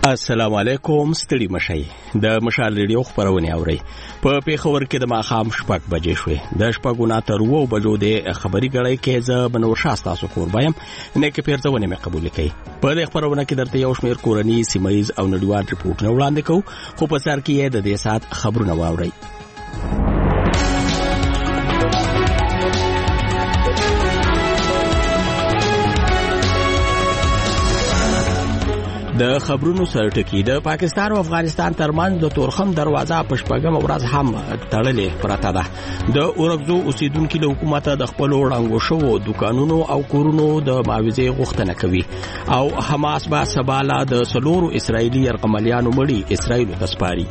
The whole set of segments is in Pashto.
السلام علیکم ستړي مشي د مشال ریډیو خبرونه اوري په پیښور کې د ماخام شپږ بجې شوې د شپږو نه تر 2 بجو د خبري غړې کې ز بنور شاستا سو قربایم نه کې پیرځونه مې قبول کړي په دې خبرونه کې درته یو شمېر کورنی سیمایز او نړیوال ریپورتونه وړاندې کوو خو په سر کې د دې سات خبرونه واوري د خبرونو سرټکی د پاکستان او افغانستان ترمنځ د تورخم دروازه په شپږم ورځ هم تړلې پراته ده د اورګزو اوسیدونکو له حکومت د خپل وړاندو شو دکانونو او کورونو د معاوضې غوښتنه کوي او حماس با سباله د سلورو اسرایلی یرغملیانو مړي اسرایل ته سپاري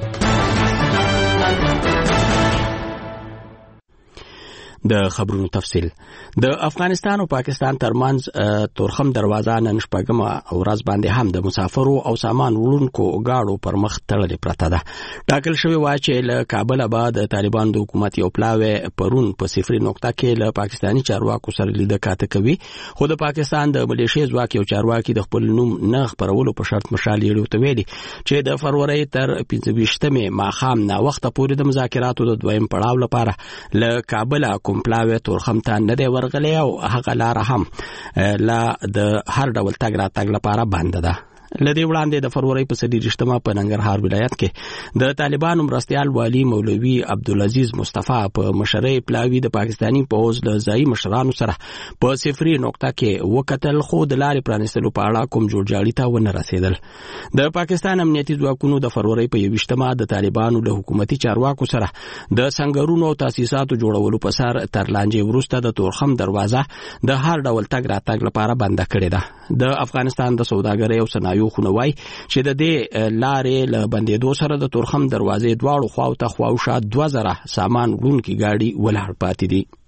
د خبرونو تفصیل د افغانستان او پاکستان ترمنځ تورخم دروازه نن شپږم ورځ باندې هم د مسافرو او سامان وړونکو گاډو پر مخ تړلې پراته ده ټاکل شوی و چې له کابل بعد طالبان د حکومت یو پلاوی پرون په صفري نقطه کې له پاکستانی چارواکو سره لیدل کاته کوي خو د پاکستان د ملیشیا ځواک یو چارواکي د خپل نوم نه خبرولو په شرط مشال یې ته ویلي چې د فروری تر 15مې ماخام نه وخت پورې د مذاکراتو د دویم پړاو لپاره له کابل پلاوی تورخم ته نه دی ورغلی او هغه لار هم لا د هر ډول تګ راتګ لپاره بند ده لدی وړاندې د فروری په 28 په ننګرهار ولایت کې د طالبانو مرستيال والی مولوي عبدالعزيز مصطفی په مشرۍ پلاوی د پاکستانی پوز له ځای مشرانو سره په صفري نقطه کې وکتل خو د لارې پرانستلو په اړه کوم جوړجاړي ته ونه رسیدل د پاکستان امنیتي ځواکونو د فروری په 28 د طالبانو له حکومتي چارواکو سره د سنگرونو او تاسیساتو جوړولو په سر تر لانجې وروسته د تورخم دروازه د هر ډول تګ راتګ لپاره بند کړې ده د افغانستان د سوداګرۍ او صنایعو خونوای چې د دې لارې له بندېدو سره د تورخم دروازې دواړو خواو ته خواوشا 2000 سامان وړونکي گاډي ولاړ پاتې دي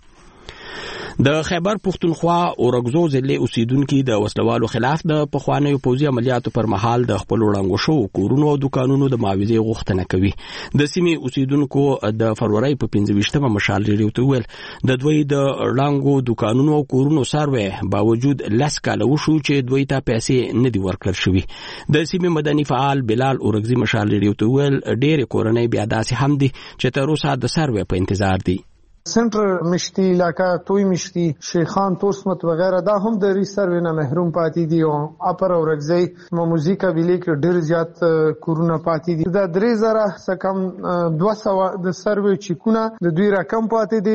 د خیبر پختونخوا اورګزو ضلع اوسیدونکو د وسلوالو خلاف د پخوانیو پوځي عملیاتو پر مهال د خپل وړاندو شو کورونو او دکانونو د معاوضې غوښتنه کوي د سیمې اوسیدونکو د فروری په 15مه مشال لري ته ویل د دوی د وړاندو دکانونو او کورونو سروي باوجود لاس کاله وشو چې دوی ته پیسې نه دی ورکړل شوی د سیمې مدني فعال بلال اورګزي مشال لري ته ویل ډېر کورنۍ بیا داسې هم دي چې تر اوسه د سروي په انتظار دي سنټر مشتي علاقہ توي مشتي شیخان توسمت وغیرہ دا هم د ریسروي نه محروم پاتې دي او اپر اورګزي موزي قبيله کې ډېر زیات کورونه پاتې دي دا 3000 څخه کم 200 د سروي چکونه د دوی رقم پاتې دي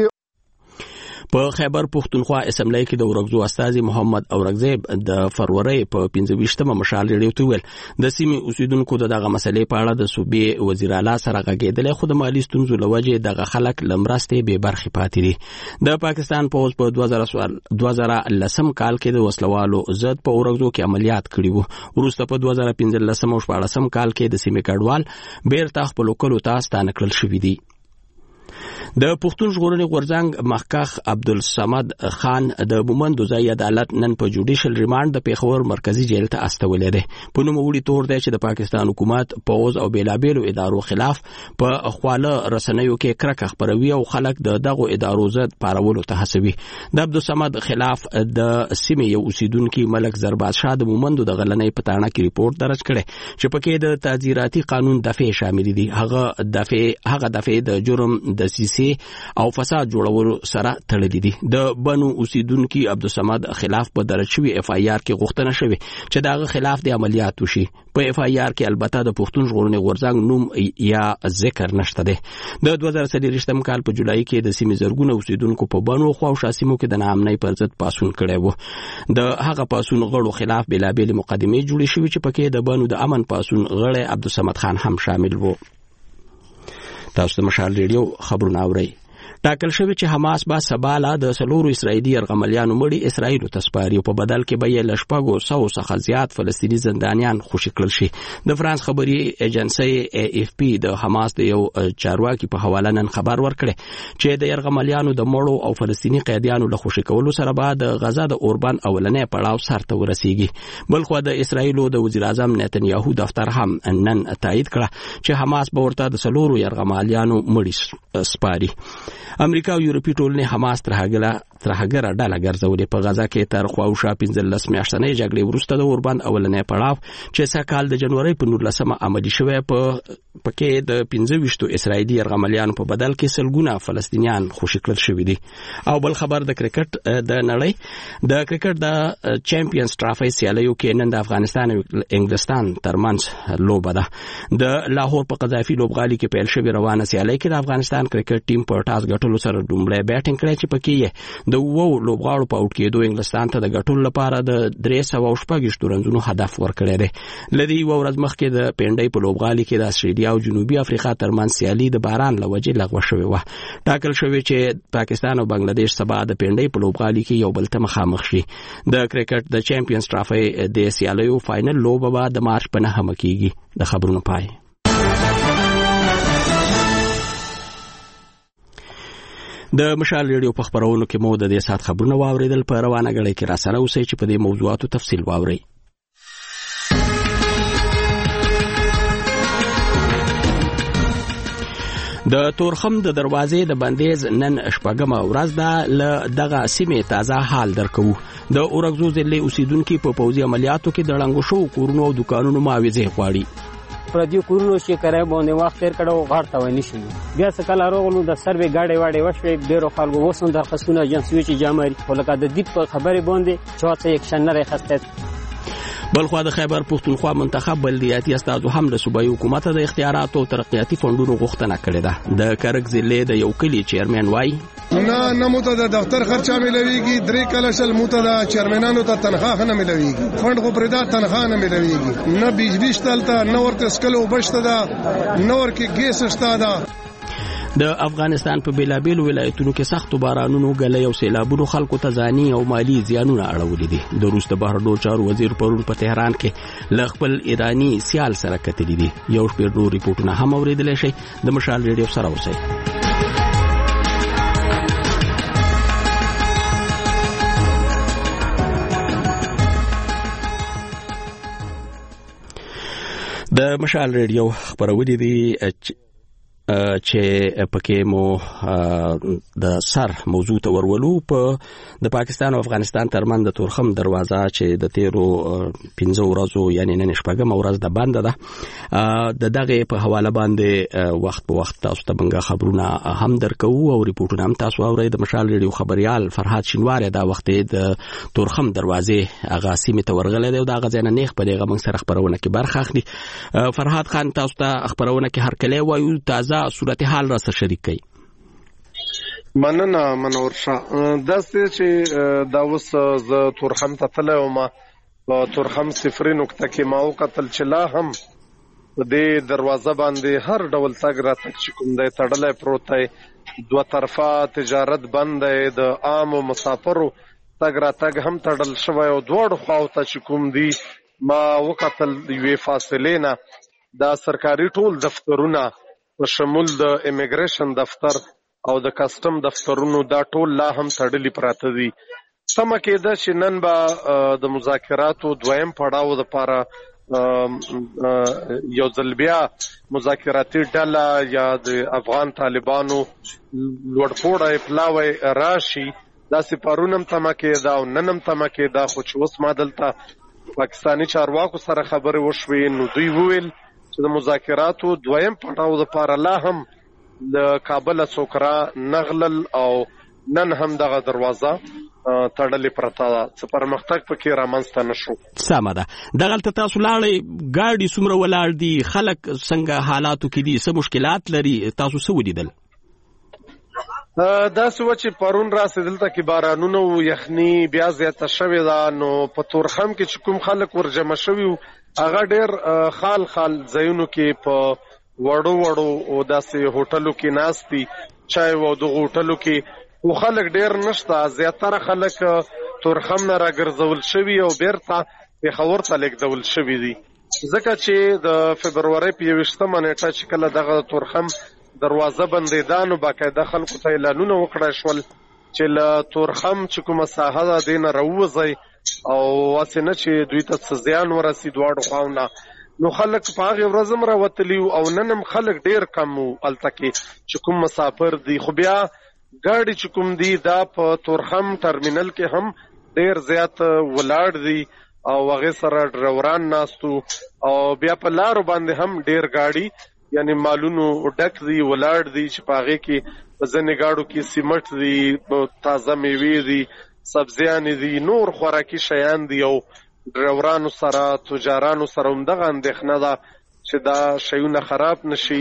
په خیبر پختونخوا اسمبلی کې د اورګزو استاذ محمد اورګزی د فروری په 15مه مشال لري ته ویل د سیمې اوسیدونکو دغه مسلې په اړه د صوبې وزیر اعلی سره غږېدل خو د مالی ستونزو لوجه دغه خلک لمرسته به برخي پاتې دي د پاکستان پوز په 2010 کال کې د وسلوالو ضد په اورګزو کې عملیات کړي وو وروسته په 2015 او 14 کال کې د سیمې کډوال بیرته خپل کلو ته ستانه کړل شوې دي د پښتون ژغورنې غورځنګ مخکخ عبدالصمد خان د مومند ځای عدالت نن په جوډیشل ریماند د پیښور مرکزی جیل ته استولې ده په نوم وړي تور دی چې د پاکستان حکومت پوز او بیلابیلو ادارو خلاف په خواله رسنیو کې کرکه خبروي او خلک د دغه ادارو ضد پارولو ته هڅوي د عبدالصمد خلاف د سیمې یو اوسیدونکو ملک زرباز شاه د مومند د غلنۍ پټانه کې ریپورت درج کړي چې پکې د تعزیراتي قانون دفعه شامل دي هغه دفعه د جرم د سیسي او فساد جوړولو سره تړلې دي د بنو اوسیدونکو عبدالصمد خلاف په درج شوی اف آی آر کې غوښتنه شوی چې دغه خلاف د عملیات وشي په اف آی آر کې البته د پښتون ژغورنې غورځنګ نوم یا ذکر نشته ده د 2023 کال په جولای کې د سیمې زرګونه اوسیدونکو په بنو خو او شاسمو کې د ناامنۍ پر ضد پاسون کړی وو د هغه پاسون غړو خلاف بلابل مقدمه جوړې شوې چې پکې د بنو د امن پاسون غړی عبدالصمد خان هم شامل وو تاسو د مشال ریډیو خبرونه اورئ ټاکل شوی چې حماس با سباله د سلورو اسرایلی یرغملیانو مړي اسرایل ته سپاري په بدل کې به یې لشپږو سو څخه زیات فلسطینی زندانیان خوشی کړل شي د فرانس خبري ایجنسی AFP د حماس د یو چارواکي په حواله نن خبر ورکړي چې د یرغملیانو د مړو او فلسطینی قیدیانو له خوشی کولو سره بعد غزا د اوربان اولنې پړاو سرته ورسیږي بلخو د اسرایل د وزیر اعظم نتنیاهو دفتر هم نن تایید کړه چې حماس به ورته د سلورو یرغملیانو مړي سپاري امریکا او یورپی ټولنې حماس ترهګره ډله ګرځولې. په غزا کې تر خواوشا 15 میاشتنۍ جګړې وروسته د اوربند اولنی پړاو چې سکهال د جنوري په 19 عملي شوی پکې د 25 اسرائیلي یرغملیانو په بدل کې سلګونه فلسطینیان خوشي کړل شوي دي. او بل خبر د کرکټ د نړۍ د کرکټ د چیمپیونز ټرافي سیالیو کې نن د افغانستان او انګلستان ترمنځ لوبه ده. د لاهور په قذافي لوبغالي کې پیل شوی روانه سیالي کې د افغانستان کرکټ ټیم په ټاس ګټلو سره دومره بیټینګ کړی چې پکې د وو لوبغاړو په اوټ کېدو انګلستان ته د ګټلو لپاره د 360 رنونو هدف ورکړی دی. لدی و ورځ مخکې د پینډۍ په لوبغالي کې د استرالیا او جنوبي افریقا ترمنځ سیالي د باران له وجې لغوه شوې وه. ټاکل شوی چې پاکستان او بنگلاديش سبا د پینډۍ په لوبغالي کې یو بل ته مخامخ شي. د کرکټ د چیمپیونز ټرافي د سیالیو فائنل لوبه به د مارچ په 9 کېږي. د خبرونو پای. د مشال ریډیو په خبرونو کې مو د دې سات خبرونه واوریدل. په روانه غړي کې را سره اوسئ چې په دې موضوعاتو تفصیل واورئ. د تورخم د دروازې د بندیز نن شپږمه ورځ ده. له دغه سیمې تازه حال درکو. د اورګزو ضلع اوسیدونکو په پوځي عملیاتو کې د ړنګو شو کورونو او دکانونو معاوضه غواړي. پردیو کورونو چې کرای باندې وخت تیر کړو غړ ته ونی شي. بیا څه کله راغلو د سروې گاډي واډي وشوي. ډیرو خلکو وسون درخواستونه ایجنسیو چې جامري ولکه د دې په خبرې باندې چاته یک شنره خسته. بلخوا د خیبر پښتونخوا منتخب بلدیاتي استادو هم د صوبایي حکومت د اختیاراتو او ترقیاتي فندونو غوښتنه کړې ده. د کرک ضلع د یو کلی چیرمن وای نه موته د دفتر خرچه ملويږي. 3 کلشل موته د چیرمنانو ته تنخواه نه ملويږي. فند خو پردا تنخواه نه ملويږي. نه بیج تلته نه ورته سکلو بشته ده نه ورکه ګیس شته ده. د افغانستان په بیلابیل ولایتونو کې سخت بارانونو غلې او سیلابونو خلکو ته ځاني او مالی زیانونه اړولې دي. د روس د بهرنیو چارو وزیر پرون په تهران کې ل خپل ایرانی سیال سره کتلې دي. یو شپږ نور ریپورتونه هم اوریدل شي. د مشال ریډیو سره اوسئ. د مشال ریډیو خبرونه دي چې پکې مو د سر موضوع ته ورولو. په د پاکستان او افغانستان ترمنځ د تورخم دروازه چې د 15 ورځو یعنی نن شپږم ورځ د بند ده. د دغه په حواله باندې وخت په وخت تاسو ته بنګه خبرونه هم درکو او ریپورتونه هم تاسو اورئ. د مشال ریډیو خبريال فرحات شینواری دا وخت د تورخم دروازې هغه سیمه ته ورغله دی او دا غزنه نیخ په دغه موږ سره خبرونه کې برخه اخلي. فرحات خان تاسو ته خبرونه کې هر کله وایو تازه صورتحال را سره شریک کړي. مننه منور شاه. داسې چې دا اوس ز تورخم ته تللی وم. په تورخم 0 نقطه کې ما وکتل چې لا هم په دې دروازه باندې هر ډول تګ راتګ چې کوم دی تړلی پروت دی. 2 طرفه تجارت بند دی. د عامو مسافرو تګ راتګ هم تړل شوی او دواړو خواو ته چې کوم دی ما وکتل یوې فاصلې نه دا سرکاري ټول دفترونه په شمول د امیګریشن دفتر او د کسٹم دفترونو دا ټول لا هم تړلي پراته دي. سمه کېده چې نن به د مذاکراتو دویم پړاو لپاره یو ځل بیا مذاکراتي ډله یا د افغان طالبانو لوړپوړی پلاوی راشي. داسې پرونم تمه کېده او ننم تمه کېده. خو چې اوس ما دلته پاکستاني چارواکو سره خبرې وشوې نو دوی وویل چې د مذاکراتو دویم پړاو لپاره لا هم د کابل څوکرا نغلل او نن هم دغه دروازه تړلې پرته ده. څه پرمختګ پکې رامنځته نشو. سمه ده. دغلته تاسو لاړې ګاډي څومره ولاړ دي؟ خلک څنګه حالاتو کې دي؟ څه مشکلات لري؟ تاسو څه ولیدل؟ داسې و چې پرون راسې دلته کې بارانونه و یخني بیا زیاته شوې ده. نو په تورخم کې چې کوم خلک ورجمع شوي وو هغه ډېر خال ځایونو کې په وړو او داسې هوټلو کې ناستي چای و د هوټلو کې خو خلک ډېر نشته. زیاتره خلک تورخم نه راګرځول شوي او بیرته پېښور ته لیږدول شوي دي. ځکه چې د فبرورۍ په 21 نیټه چې کله دغه تورخم دروازه بندېده نو باقاعده خلکو ته اعلانونه وکړای شول چې له تورخم چې کومه ساحه ده دې نه راووځئ او واسې نه چې دوی ته څه زیان ورسي دواړو خواونه. نو خلک په هغه ورځ هم راوتلی او نن هم خلک ډیر کم وو هلته کې چې کوم مسافر دي. خو بیا ګاډي چې کوم دي دا په تورخم ټرمینل کې هم ډیر زیات ولاړ دي او هغه سره ډرایوران ناستو او بیا په لارو باندې هم ډیر ګاډي یعنی مالونو ډک دي ولاړ دي چې په هغه کې په ځینې ګاډو کې سیمټ دي، تازه میوې دي، سبزیان دي، نور خوراکي شیان دي او ډرایورانو سره تجارانو سره هم دغه اندېښنه ده چې دا شیونه خراب نشي.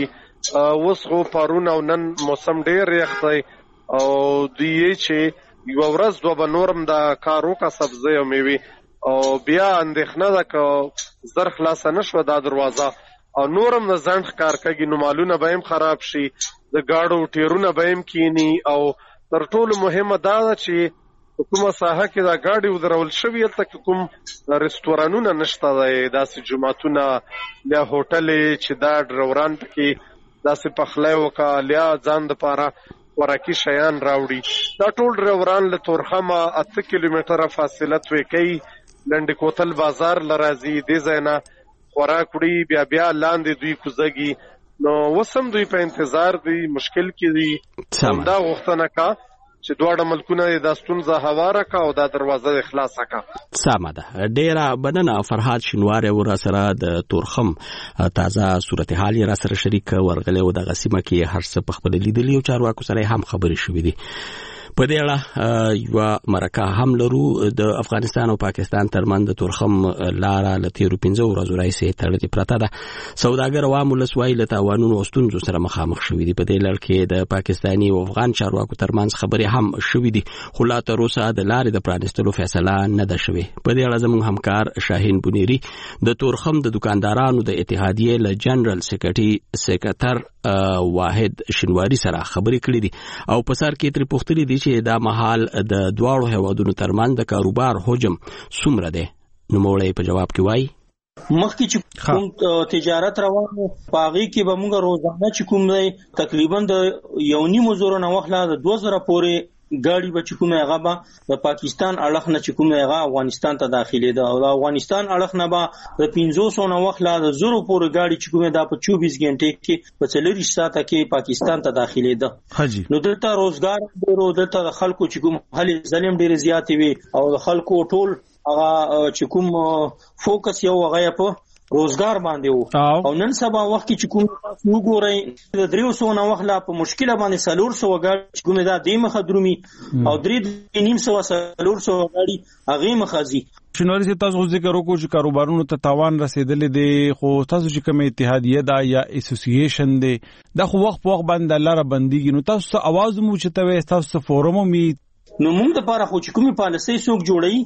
اوس خو پرون او نن موسم ډیر یخ دی او دوی چې یو ورځ دوه به نورم د کار وکړه سبزی او میوې او بیا اندېښنه ده که زر خلاصه نشوه دا دروازه او نورم د ځنډ ښکار کوي نو مالونه به هم خراب شي، د ګاډو ټیرونه به هم کینی او تر ټولو مهمه دا ده چې کومه ساحه کې دا ګاډي ودرول شوي هلته کوم رستورانونه نشته دی، داسې جوماتونه یا هوټلې چې دا ډرایوران پکې داسې پخلی وکړه یا ځان دپاره خوراکي شیان راوړي. دا ټول ډرایوران له تورخمه 8 کیلومتره فاصله توی کوي، لنډ کوتل بازار لرازي دې ځای نه خوراک وړي بیا لاندې دوی کوزږي. نو وسم دوی په انتظار دي، مشکل کې دي، همدا غوښتنه کا چې دواړه ملکونه د ستونزه هواره کا او دا دروازه خلاصه کا. سمه ده. ډیره بننه فرهاد شینواری ور سره د تورخم تازه صورتحال را سره شریک ورغله او د غسیمه کې هر څه په خپل لیدلی او چارواکو سره هم خبرې شوې دي. په دې اړه یو مرکه هم لرو. د افغانستان او پاکستان ترمن د تورخم لاره ل 15 ورځې راځي تړلې پرته ده. سوداګر عوام ولسوای له تاوانونو او ستونزو سره مخامخ شوې دي. په دې لړ کې د پاکستاني او افغان چارواکو ترمنځ خبرې هم شوې دي، خو لا تر اوسه د لارې د پرانستلو فیصله نه ده شوې. په دې اړه زموږ همکار شاهین بنيري د تورخم د دکاندارانو د اتحادیې له جنرال سیکریټر واحد شینواری سره خبرې کړې دي او په سر کې تر پوښتنې دي چې دا مهال د دواړو هیوادونو ترمنځ د کاروبار حجم څومره دی. نو موږ په جواب کې وایي مخکې چې کوم تجارت روانو پاغي کې به موږ روزانه چې کوم دی تقریبا د 1.5 زره نه وخلا د 2000 پورې ګاډي به چې کومه هغه به د پاکستان اړخ نه چې کومه هغه افغانستان ته داخلي ده او د افغانستان اړخ نه به د 500 نه وخلا د 0 پورې ګاډي چې کومه دا په 24 غنټې کې په 40 ساعته کې پاکستان ته داخلي ده. نو دلته روزګار ډیرو، دلته خلکو چې کوم حل ظلم ډیر زیات وي او د خلکو ټول هغه چې کوم فوکس یو هغه په روزګار باندې وو او نن سبا وخت کې چې کوم وګورئ د 300 نه وخلا په مشکله باندې 400 غاډي چې کوم دا د مخه درومي او 3.5 غاډي هغه مخازي. شنواری سے تاسو ذکر وکړو چې کاروبارونو ته تاوان رسیدلې دي، خو تاسو چې کوم اتحادیه دا یا اسوسییشن دی دا خو وخت په وخت باندې لاره بنديږي، نو تاسو आवाज مو چتوي، تاسو فورم می نو موږ د پاره خو چې کومي پالیسي څوک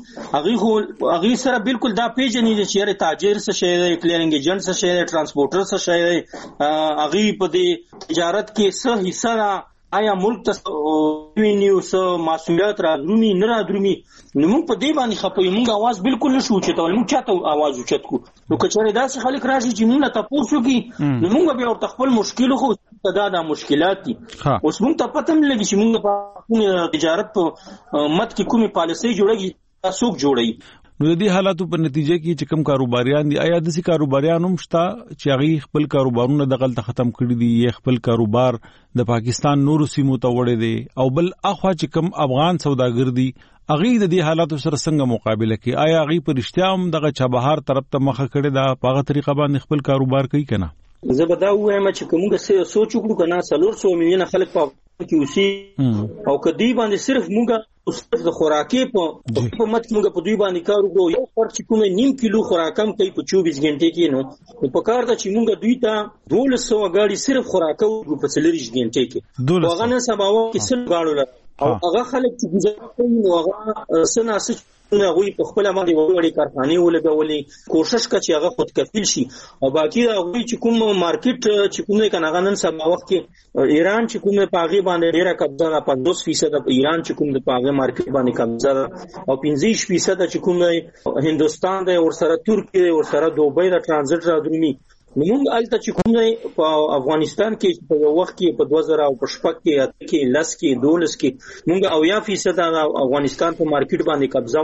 جوړي هغه سره بالکل دا پیژنې چې یاره تاجر څه شي دی، کلیرنګ ایجنټ څه شي دی، ترانسپورټر څه شي دی، هغه په دې تجارت کې څه حصہ آیا ملک ته ویني او څه مسؤلیت را درومي نه را درومي. نو موږ په دې باندې خپوي، موږ आवाज بالکل نشو چتول، موږ چاته आवाज وچت کو. نو کچره داسې خلک راشي چې موږ ته پوښتنه کوي نو موږ به ورته خپل مشکل خو دا مشکلات دي. اوس موږ ته پته نه لګي چې موږ په تجارت په مت کې کومه پالیسي جوړیږي تاسو جوړي. نو د دې حالاتو په نتیجه کې چې کوم کاروباریان دي آیا د سې کاروباریان هم شته چې هغه خپل کاروبارونه دغل ته ختم کړی دي یا خپل کاروبار د پاکستان نورو سیمو ته وړي دي او بل اخوا چې کوم افغان سوداګر دي هغه د دې حالاتو سره څنګه مقابله کوي؟ آیا هغه په رښتیا هم دغه چابهار طرف ته مخه کړي دا په هغه طریقه باندې خپل کاروبار کوي کنه؟ زه به دا وایم چې کومه څه سوچ وکړو کنه 400 میلیونه خلک په کې اوسې او کدی باندې صرف موږ د خوراکي په مت موږ په دوی باندې کار وکړو. یو فرق چې کومه 0.5 کیلو خوراکم کوي په 24 غنټې کې نو په کار ته چې موږ دوی ته 1200 غاډي صرف خوراکو په 40 غنټې کې هغه نه سباو کې سل غاړو او هغه خلک چې گزاره کوي نو هغه سناسه هغه په خپل باندې وړي کارخانه ولګولې کوشش کوي چې هغه خود کفیل شي او باقي هغه چې کوم مارکیټ چې کوم کنه هغه نن سبا وخت کې ایران چې کوم پاغي باندې ډیره قبضه را 50% ایران چې کوم د پاغي مارکیټ باندې قبضه او 15% چې کوم هندستان دی او سره ترکیه او سره دوبۍ د ترانزیت را درومي. موږ الته چې کوم دی په افغانستان کې په یو وخت کې په 2000 او په شپږ کې لس کې 12 کې موږ 90% د افغانستان په مارکیټ باندې قبضه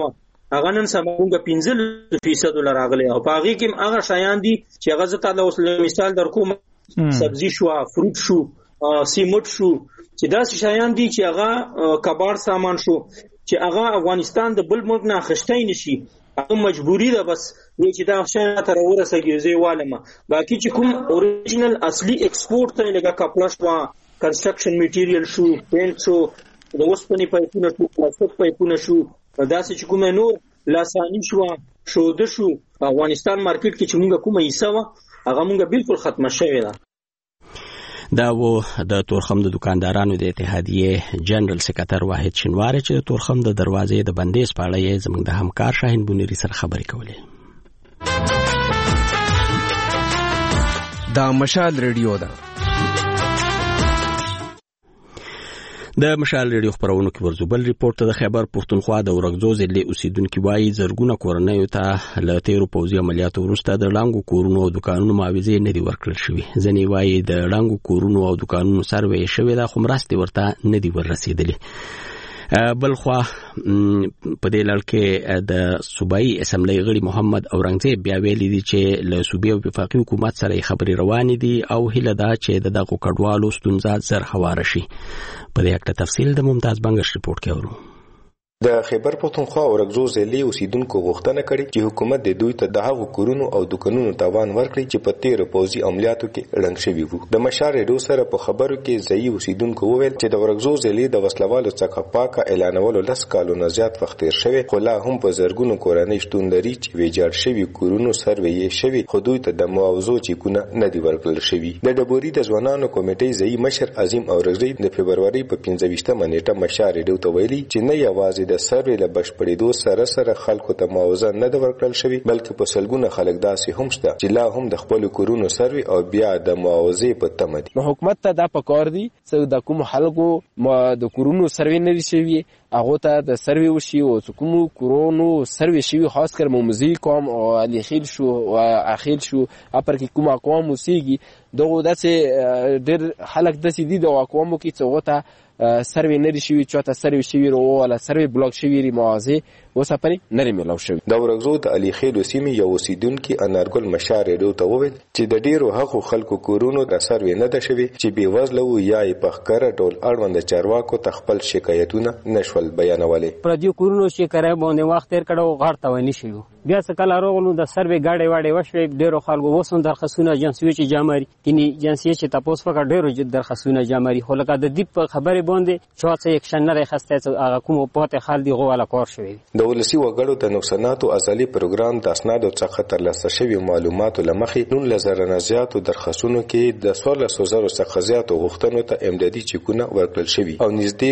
هغه نن سبا موږ 15% راغلي او په هغه کې هغه شیان دي چې هغه زته د اوس مثال در کوم سبزی شو فروټ شو سیمټ شو چې دا شیان دي چې هغه کبار سامان شو چې هغه افغانستان د بل ملک نه خشتای نشي هغه مجبوری ده بس چې دا شیان تر ورسېږي زی والمه باقي چې کوم اوریجنل اصلي ایکسپورټ ته لګه کپړه شو کنسټرکشن میټیریل شو پینټ شو د وسپنې پایپونه شو پلاستیک پایپونه شو داسې چې کوم نور لاسانی شو د شو افغانستان مارکیټ کې چې موږ کومه حصہ وا هغه موږ بالکل ختمه شوی ده. دا و د تورخم د دکاندارانو د اتحادیې جنرال سکرټر واحد شینواری چې د تورخم د دروازې د بندیز په اړه یې زموږ د همکار شاهین بونیری سره خبرې کولې. دا مشال ریډیو ده. د مشال ریډیو خبرونو کې ورزوبل ریپورت د خیبر پښتونخوا د ورغزو ضلع اوسیدونکو وایي زرګونه کورنۍ ته له تیرو پوځي عملیاتو وروسته د ړنګو کورونو او دکانونو معاوضې نه دي ورکړل شوې. ځینې وایي د ړنګو کورونو او دکانونو سروې شوې ده خو مرستې ورته نه دي ورسېدلې. بلخوا په دې لړ کې د صوبایي اسمبلی غړي محمد اورنګزیب بیا ویلي دي چې له صوبې او وفاقي حکومت سره خبرې روانې دي او هیله ده چې دغه کډوالو ستونزه زر هواره شي. په دې اړه تفصیل د ممتاز بنگش ریپورت کې اورو. د خیبر پښتونخوا ورغزو ضلع اوسیدونکو غوښتنه کړې چې حکومت د دوی ته د هغو کورونو او دکانونو تاوان ورکړي چې په تیرو پوځي عملیاتو کې رنګ شوي وو. د مشال ریډیو سره په خبرو کې ځایي اوسیدونکو وویل چې د ورغزو ضلع د وسلوالو څخه پاکه اعلانولو 10 کالونو زیات وخت تیر شوی خو لا هم په زرګونو کورنۍ شتون لري چې ویجاړ شوي کورونو سروې شوي خو دوی ته د معاوضو چیکونه نه دی ورکړل شوی. د ډبوري د ځوانانو کمیټې ځایي مشر عظیم اورغزی د فبرवरी په 15مه نیټه مشال ریډیو ته ویلي چې نه یوازې د سروې له بشپړېدو سره خلکو ته معاوضه نه ده ورکړل شوې بلکې په سلګونه خلک داسې هم شته چې لا هم د خپل کورونو سروې او بیا د معاوضې په تمه دي. نو حکومت ته دا پکار دي چې د کوم خلکو د کورونو سروې نه دي شوي هغه ته د سروې وشي او کوم کورونو سروې شوي خاص کر موزي کوم او علي خیل شو او اخیل شو اپر کې کوم اقوام وسیږي دغه داسې ډېر خلک داسې دي د اقوامو کې چې وته سروې نه دي شوي چاته سروې شوي ولا سروې بلاک شوي موازي وسپري نه ملو شوي. د ورغزو د علي خیل سیمې یو اوسیدونکو انارګل مشال ریډیو ته وویل چې د ډیرو هغو خلکو کورونو د سروې نه ده شوي چې بې وزله وو یا یې په ښکاره ډول اړوند چارواکو ته خپل شکایتونه نشول بیانولې. پر دې کورونو شکایت باندې وخت تیر کړو غړ ته ونی شو بیا څه کله راغلو د سروې گاډي واډي وشوي ډیرو خلکو وسون درخصونه جنسي چې جامري کینی جنسي چې تاسو فکر ډیرو درخصونه جامري خو لکه د دیپ خبرې باندې چې اکشن نه راخسته هغه کوم په خال دی غواله کار شوی. د ولسی وګړو د نقصاناتو ازلي پروګرام د اسنادو څخه ترلاسه شوی معلوماتو لمخې 19,000 نه زیاتو درخصونو کې د 16,000 څخه زیاتو غوښتنو ته امدادي چیکونه ورکړل شوی او نږدې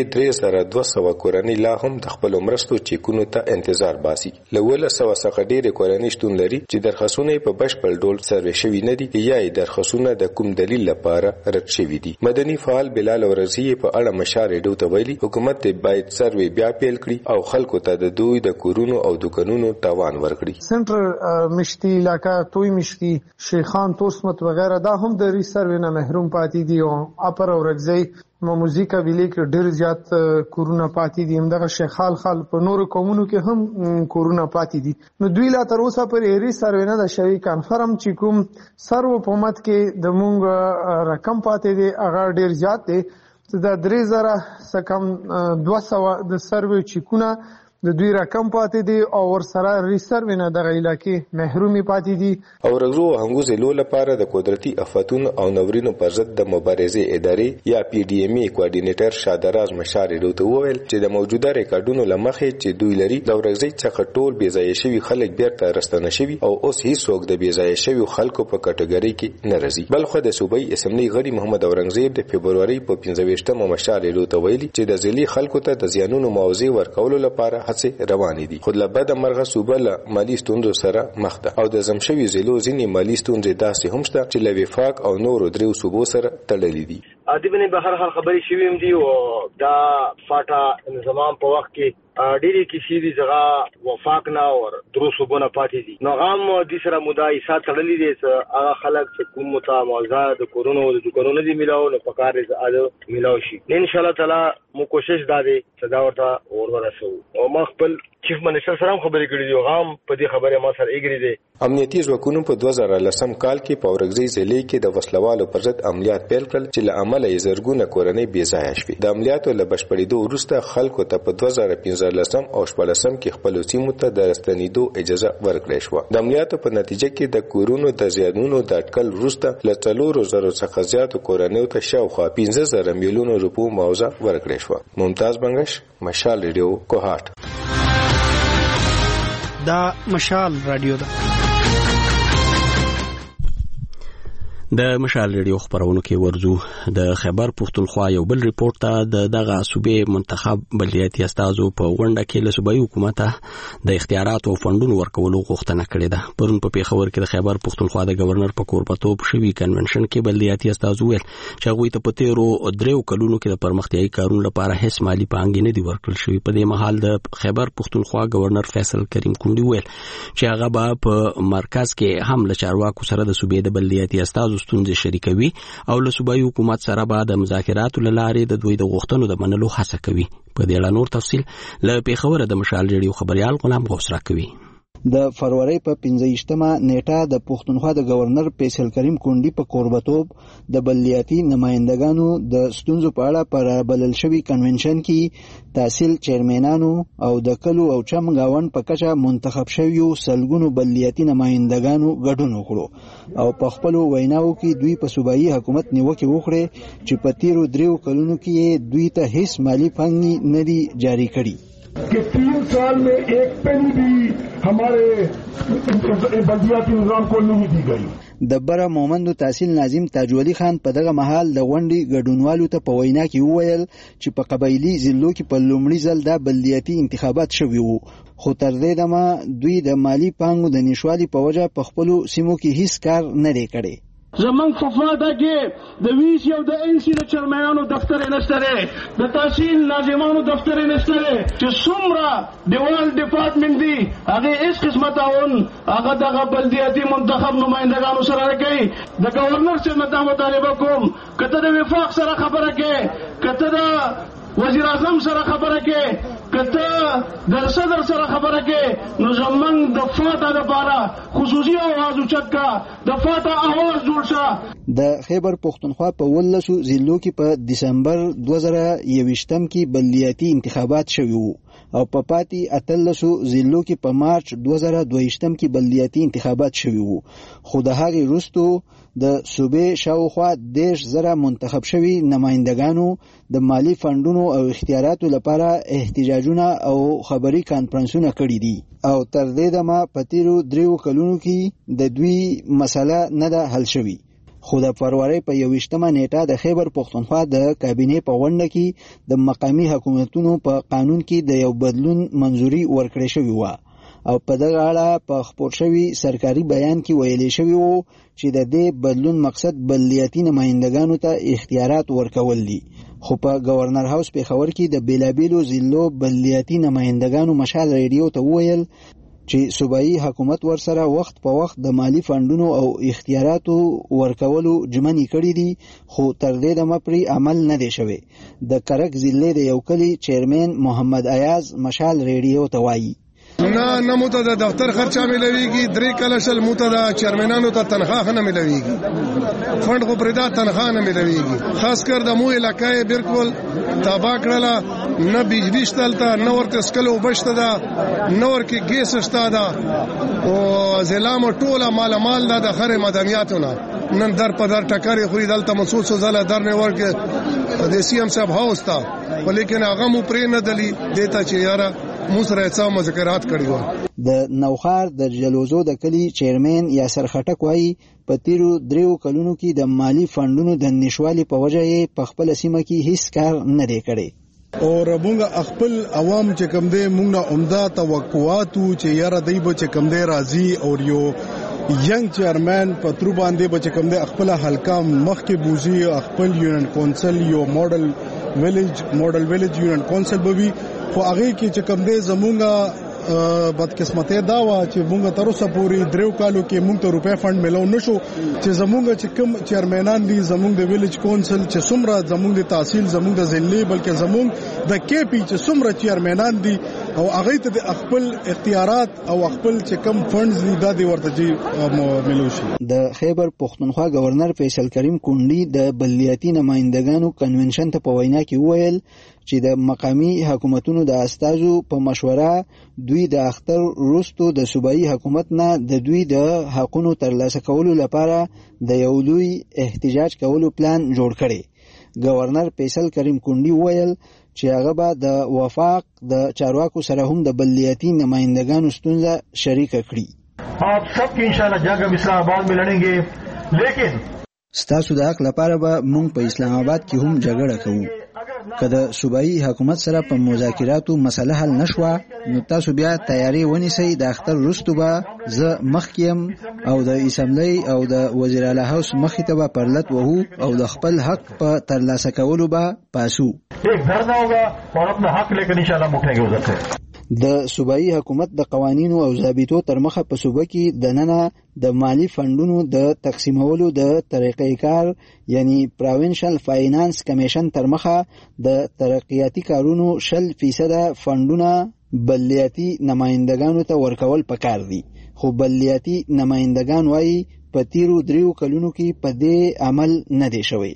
3,200 کورنۍ لا هم د خپل مرستو چیکونو ته انتظار باسي. لوله سوا څخه ډېر کورنۍ شتون لري چې درخصونه په بشپړ ډول سروې شوی نه دي یا درخصونه د کوم دلیل لپاره رد شوی دي. مدني فعال بلال ورزی په اړه مشال ریډیو ته ویلي حکومت باید سروې بیا پیل کړي او خلکو ته د دوی د کورونو او دکانونو تاوان ورکړي. سنټر مشتي علاقہ توي مشتي شیخان توسمت وغیرہ دا هم د ریسروې نه محروم پاتې دي او اپر اورګزی موزي قبيله کې ډېر زیات کورونه پاتې دي همدغه شیخال خال په نور قومونو کې هم کورونه پاتې دي. نو دوی لا تر اوسه پر ایری سروې نه د شوی کنفرم چې کوم سرو حکومت کې د مونږ رقم پاتې دي هغه ډېر زیات دي د 3,000 سکم 200 د سروې چیکونه د دوی رقم پاتې دي او ورسره ریسروې نه د علاقې محرومي پاتې دي. او ورغزو هنګو ضلع لپاره د قدرتي آفاتونو او نورینو پر ضد د مبارزې ادارې یا پی ډی ایم ای کوارډینیټر شادراز مشال ریډیو ته وویل چې د موجوده ریکارډونو لمخې چې دوی لري د ورغزي څخه ټول بې ځای شوي خلک بیرته راستنه شوي او اوس هیڅ څوک د بې ځای شوي خلکو په کټګوري کې نه راځي. بلخو د صوبایي اسمبلی غړي محمد اورنګزیب د فبرवरी په 15مه مشال ریډیو ته ویلي چې د ضلع خلکو ته د زیانونو معاوضه ورکولو لپاره هڅې روانې دي خو له بده مرغه صوبه له مالي ستونزو سره مخ ده او د زمشوي ضلعو ځینې مالي ستونزې داسې هم شته چې له وفاق او نورو دریو صوبو سره تړلې دي. ادبنه به هر حال خبرې شوي هم دي او دا فاټا نظام په وخت کې ډېری کیسې دي ځغه وفاق نه او درو صوبونه پاتې دي. نو غام د سره مدایسات تړلې دي چې هغه خلک چې کوم متموزه د کورونو او د دکانونو دي ملاو نو په کار ملاو شي. ان شاء الله تعالی مو کوشش دا دی چې دا ورته ورسو او ما خپل چیف منسٹر سره خبرې کړې دي غام په دې خبره ما سره ایګری دي. امنیتي ځواکونو په 2010 کال کې په اورګزۍ ضلع کې د وسلوالو پر ضد عملیات پیل کړل چې له امله یې زرګونه کورنۍ بې ځایه شوې. د عملیاتو له بشپړېدو وروسته خلکو ته په 2015 او 2016 کې خپلو سیمو ته د راستنېدو اجازه ورکړې شوه. د عملیاتو په نتیجه کې د کورونو د زیانونو د اټکل وروسته له 4,000 څخه زیاتو کورنیو ته شاوخوا 15,000 میلیونه روپو معاوضه ورکړې شوه. ممتاز بنگش، مشال ریډیو، کوهاټ. دا مشال رادیو ده. د مشال ریډیو خبرونو کې ورزو د خیبر پختونخوا یو بل ریپورت ته دغه صوبې منتخب بلدیاتي استازو په غونډه کې له صوبایي حکومت د اختیارات او فندونو ورکولو غوښتنه کړې ده. پرون په پیښور کې د خیبر پختونخوا د گورنر په کوربتوب شوی کنونشن کې بلدیاتي استازو ویل چې هغوی ته په تیرو 3 کلونو کې د پرمختیايي کارونو لپاره هیڅ مالی پانګې نه دي ورکړل شوی. په دې مهال د خیبر پختونخوا گورنر فیصل کریم کونډي ویل چې هغه به په مرکز کې هم له چارواکو سره د صوبې د بلدیاتي استازو ستونزې شریکوي او له صوبایي حکومت سره به د مذاکراتو له لارې د دوی د غوښتنو د منلو هڅه کوي. په دې اړه نور تفصیل له پیښور د مشال ریډیو خبريال غلام غوث راکوي. د فروری په 15مه نیټه د پښتونخوا د گورنر فیصل کریم کونډي په کوربتوب د بلدیاتي نمائندګانو د ستونزو په اړه پر بلل شوی کنونشن کې تحصیل چیرمنانو او د کلو او چم گاون په کچه منتخب شویو سلګونو بلدیاتي نمائندګانو ګډون وکړو او په خپل ویناو کې دوی په صوبایي حکومت نیوکه وکړه چې په تیرو 3 کلونو کې دوی ته هیڅ مالی پانګې نه دي جاری کړي कि 3 साल में एक पेनी भी हमारे बल्दियाती निजाम को नहीं दी गई. دبره مومند تحصیل ناظم تاجولی خان په دغه محل د غونډې ګډونوالو ته په وینا کې وویل چې په قبایلی ضلعو کې په لومړي ځل د بلدیاتي انتخابات شوي وو خو تر دې دمه دوی د مالی پانګو د نشوالي په وجه په خپلو سیمو کې هیڅ کار نه دی کړی. زمنګ په فاده کې د ویس یو د انسی د چرمنانو دفتر نشته د تحصیل ناظمانو دفتر نشته چې څومره دیوال ډپارټمنټ دی هغه هیڅ قسمه تعاون هغه د بلدیاتي منتخب نمائندګانو سره کوي. د گورنر څخه دا مطالبه کوم کته د وفاق سره خبره کې کته د وزیر اعظم سره خبره کې کته د صدر سره خبره کې نو زمنګ د فاته لپاره خصوصي आवाज اوچت کا د فاته आवाज جوړ شه. د خیبر پختونخوا په 19 ضلعو کې په دسمبر 2021 کې بلدیاتي انتخابات شوي وو او په پاتې 13 ضلعو کې په مارچ 2022 کې بلدیاتي انتخابات شوي وو خو د هغې وروسته د صوبې شاوخوا 10,000 منتخب شوي نمائندګانو د مالی فندونو او اختیاراتو لپاره احتجاجونه او خبري کانفرنسونه کړي دي او تر دې دمه په تیرو 3 کلونو کې د دوی مسله نه ده حل شوي. خو د فروری په 21مه نیټه د خیبر پختونخوا د کابینې په غونډه کې د مقامی حکومتونو په قانون کې د یو بدلون منظوري ورکړې شوې وه او په دغه اړه په خپور شوي سرکاري بیان کې ویلي شوی وو چې د دې بدلون مقصد بلدیاتي نمائندګانو ته اختیارات ورکول دي. خو په گورنر هاوس پیښور کې د بیلابیلو ضلعو بلدیاتي نمائندګانو مشال ریډیو ته وویل چې صوبایي حکومت ورسره وخت په وخت د مالی فندونو او اختیاراتو ورکولو ژمنې کړې دي خو تر دې دمه پرې عمل نه دی شوی. د کرک ضلع د یو کلي چیرمن محمد ایاز مشال ریډیو ته وایي نه موته د دفتر خرچه ملويږي 3 کلشل موته د چیرمنانو ته تنخواه نه ملويږي فند خو پردا تنخواه نه ملويږي خاص کر د مو علاقې بالکل تباہ کړله نه بجلی شتلته نه ورته سکلو بشته ده نه ورکه ګیس شته ده او زلام ټوله مال ده د خره مدنیاتونه نن در په در ټکرې خوري دلته مخصوص زله در نه ورکه د سی ام صاحب هاوس ته ولیکن هغه مو پرې نه دلی دیتا چې یاره موسره څو مذاکرات کړیو. د نوخار د جلوزو د کلی چیرمن یاسر خټک وایي په تیرو 3 کلونو کې د مالی فندونو د نشوالي په وجه یې په خپل سیمه کې هیڅ کار نه دی کړی او مونږ خپل عوام چې کوم دی مونږ عمده توقعاتو چې یاره دی به چې کوم دی راځي او یو ینګ چیرمن په تر باندې به چې کوم دی خپل حلقه مخ کې بوزي خپل یونین کونسل یو ماډل ویلیج یونین کونسل به وي خو هغه کې چې کوم دی زمونږه بدقسمتي دا وا چې مونږ تر اوسه پورې 3 کالو کې مونږ ته روپے فند ملو نشو چې زمونږ چې کوم چیرمنان دي زمونږ د ویلیج کونسل چې څومره زمونږ د تحصیل زمونږ د ضلع بلکې زمونږ د کې پی چې څومره چیرمنان دي او هغه ته خپل اختیارات او خپل چې کم فندز دي د ورته ملوشي. د خیبر پختونخوا گورنر فیصل کریم کونډي د بلدیاتي نمائندګانو کنونشن ته په وینا کې وویل چې د مقامی حکومتونو د استازو په مشوره دوی د اختر وروسته د صوبایي حکومت نه د دوی د حقونو ترلاسه کولو لپاره د یو لوی احتجاج کولو پلان جوړ کړي. گورنر فیصل کریم کونډي وویل چې هغه به د وفاق د چارواکو سره هم د بلدیاتي نمائندګانو ستونزه شریکه کړي. आप सब की इंशाल्लाह जगह इस्लाम आबाद में लड़ेंगे, लेकिन ستاسو د حق لپاره به موږ په اسلام آباد کې هم جګړه کوو. که د صوبایي حکومت سره په مذاکراتو مسله حل نشوه نو تاسو بیا تیاری ونیسئ. د اختر وروسته به زه مخکې او د اسمبلی او د وزیر اعلی هاوس مخې ته به پرلت وهو او د خپل حق په ترلاسه کولو به پاسو. एक धरना होगा और अपना हक लेकर इंशाल्लाह हम उठेंगे उधर से. د صوبایي حکومت د قوانینو او ضابطو تر مخه په صوبه کې د ننه د مالی فندونو د تقسیمولو د طریقې کار یعنی پروینشل فاینانس کمیشن تر مخه د ترقیاتی کارونو 0% فندونه بلدیاتي نمائندګانو ته ورکول پکار دي. خو بلدیاتي نمائندګان وايي په تیرو 3 کلونو کې په دې عمل نه دی شوی.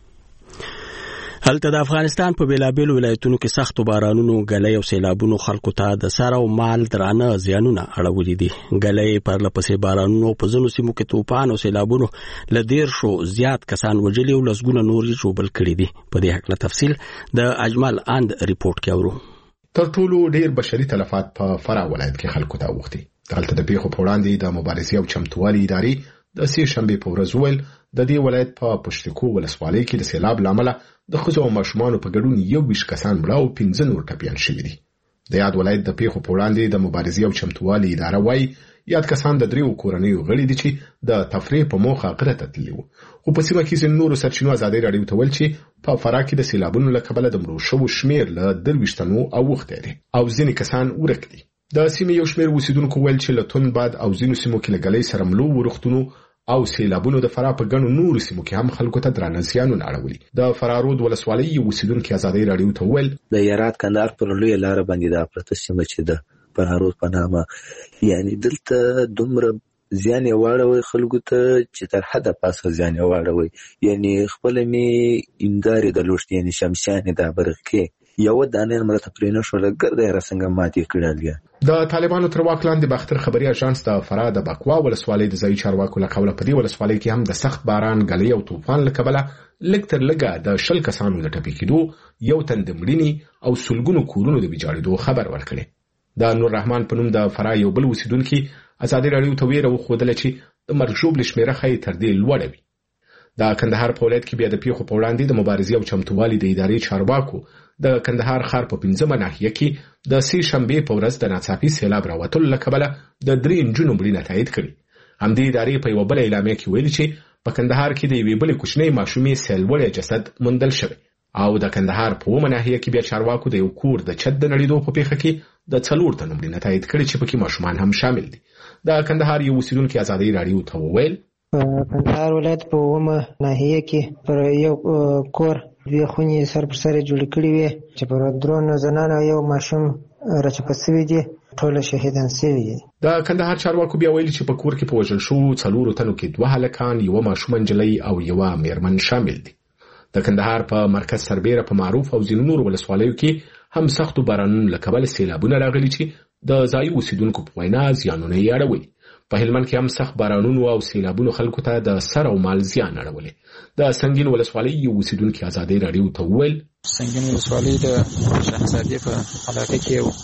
هلته د افغانستان په بیلابیلو ولایتونو کې سختو بارانونو غلې او سیلابونو خلکو ته د سر او مال درانه زیانونه اړولې دي. غلې پر لپسې بارانونو په ځینو سیمو کې طوفان او سیلابونو لدیر شو زیات کسان وجلي او لسګونه نور یې جوړ کړي دي. په دې حق له تفصیل د اجمل اند ریپورت کې اورو. تر ټولو ډیر بشري تلفات په فراه ولایت کې خلکو ته وختي. دلته د پیښو په وړاندې د مبارزې او چمتووالي ادارې د سې شنبه په ورځ ویل د دې ولایت په پښتکو ولسوالۍ کې د سیلاب لامل د خزو او ماشومان په ګډون 21 کسان مړه او 15 نور ټپيان شوي دي. د یاد ولایت د پیښو په وړاندې د مبارزې او چمتووالي اداره وايي یاد کسان د 3 کورنیو غړي دي چې د تفریح په موخه غره ته تللي وو. خو په سیمه کې نور سرچینو ازادي راډیو ته ویل چې په فراه کې د سیلابونو له کبله د مړو شوو شمیر له 23 او وخته دي او ځینې کسان ورک دي. د سیمې یو شمیر اوسیدونکو ویل چې له تون باد او ځینو سیمو کې لګلې سره ملو ورختونو او سیلابونو د فراه په ګڼو نورو سیمو کې هم خلکو ته درانه زیانونه اړولي. د فرارود ولسوالۍ اوسیدونکو ازادي راډیو ته ویل د یارات کندهار پر لوی لار باندې د پرته سیمه چې د فرارود په نامه یعنی دلته دومره زیان واړوي خلکو ته چې تر حده پاسه زیان واړوي. یعنی خپل می انګاري د لوشت یعنی شمشانې د برخه یو دانه مرته پرینه شو لګر د رسنګ ماتي کړل. د طالبانو تر واک لاندې باختر خبري اژانس د فراه د بکوا ولسوالۍ د ځای چارواکو له قوله په دې ولسوالۍ کې هم د سخت باران غلې او طوفان له کبله لږ تر لږه د 10 کسانو د ټپي کېدو یو تن د مړینې او سلګونو کورونو د ویجاړېدو خبر ورکړي. د نور رحمان په نوم د فراه یو بل اوسیدونکي ازادي راډیو ته ویره وښودله چې د مرګ ژوبل شمیره خې تر دې لوړه وي. د کندهار په ولایت کې بیا د پیښو په وړاندې د مبارزې او چمتووالي د ادارې چارواکو د کندهار ښار په 15مه ناحیه کې د سې شنبه په ورځ د ناڅاپي سیلاب راوتلو له کبله د 3 نجونو مړینه تایید کړي. همدې ادارې په یو بل اعلامیه کې ویلي چې په کندهار کې د یوې بلې کوچنۍ ماشومې سیلوړی جسد موندل شوی او د کندهار په 9مه ناحیه کې بیا چارواکو د یو کور د چت د نړیدو په پیښه کې د 4 تنو مړینه تایید کړي چې پکې ماشومان هم شامل دي. د کندهار یو اوسیدونکي ازادي راډیو ته وویل کندهار ولایت په 9مه ناحیه کې پر یو کور دوی خونې سر پر سر جوړ کړي وي چې پر درون زنانه یو ماشوم راچپه شوی دي ټول شهیدان شوی دي. د کندهار چارواکو بیا ویلي چې په کور کې په وژل شو 4 تنو کې 2 هلکان یو ماشوم نجلۍ او یو میرمن شامل دي. د کندهار په مرکز سربیره په معروف او ځینو نور ولسوالیو کې هم سختو بارانونو له کبله سیلابونه راغلي چې د ځای اوسیدونکو په وینا زیانونه یې اړولي. په هلمند کې هم سخت بارانونو او سیلابونو خلکو ته د سر او مال زیان اړولي. د سنگین ولسوالۍ یو اوسیدونکي ازادي راډیو ته وویل سنگین ولسوالۍ د شهزادې په علاقه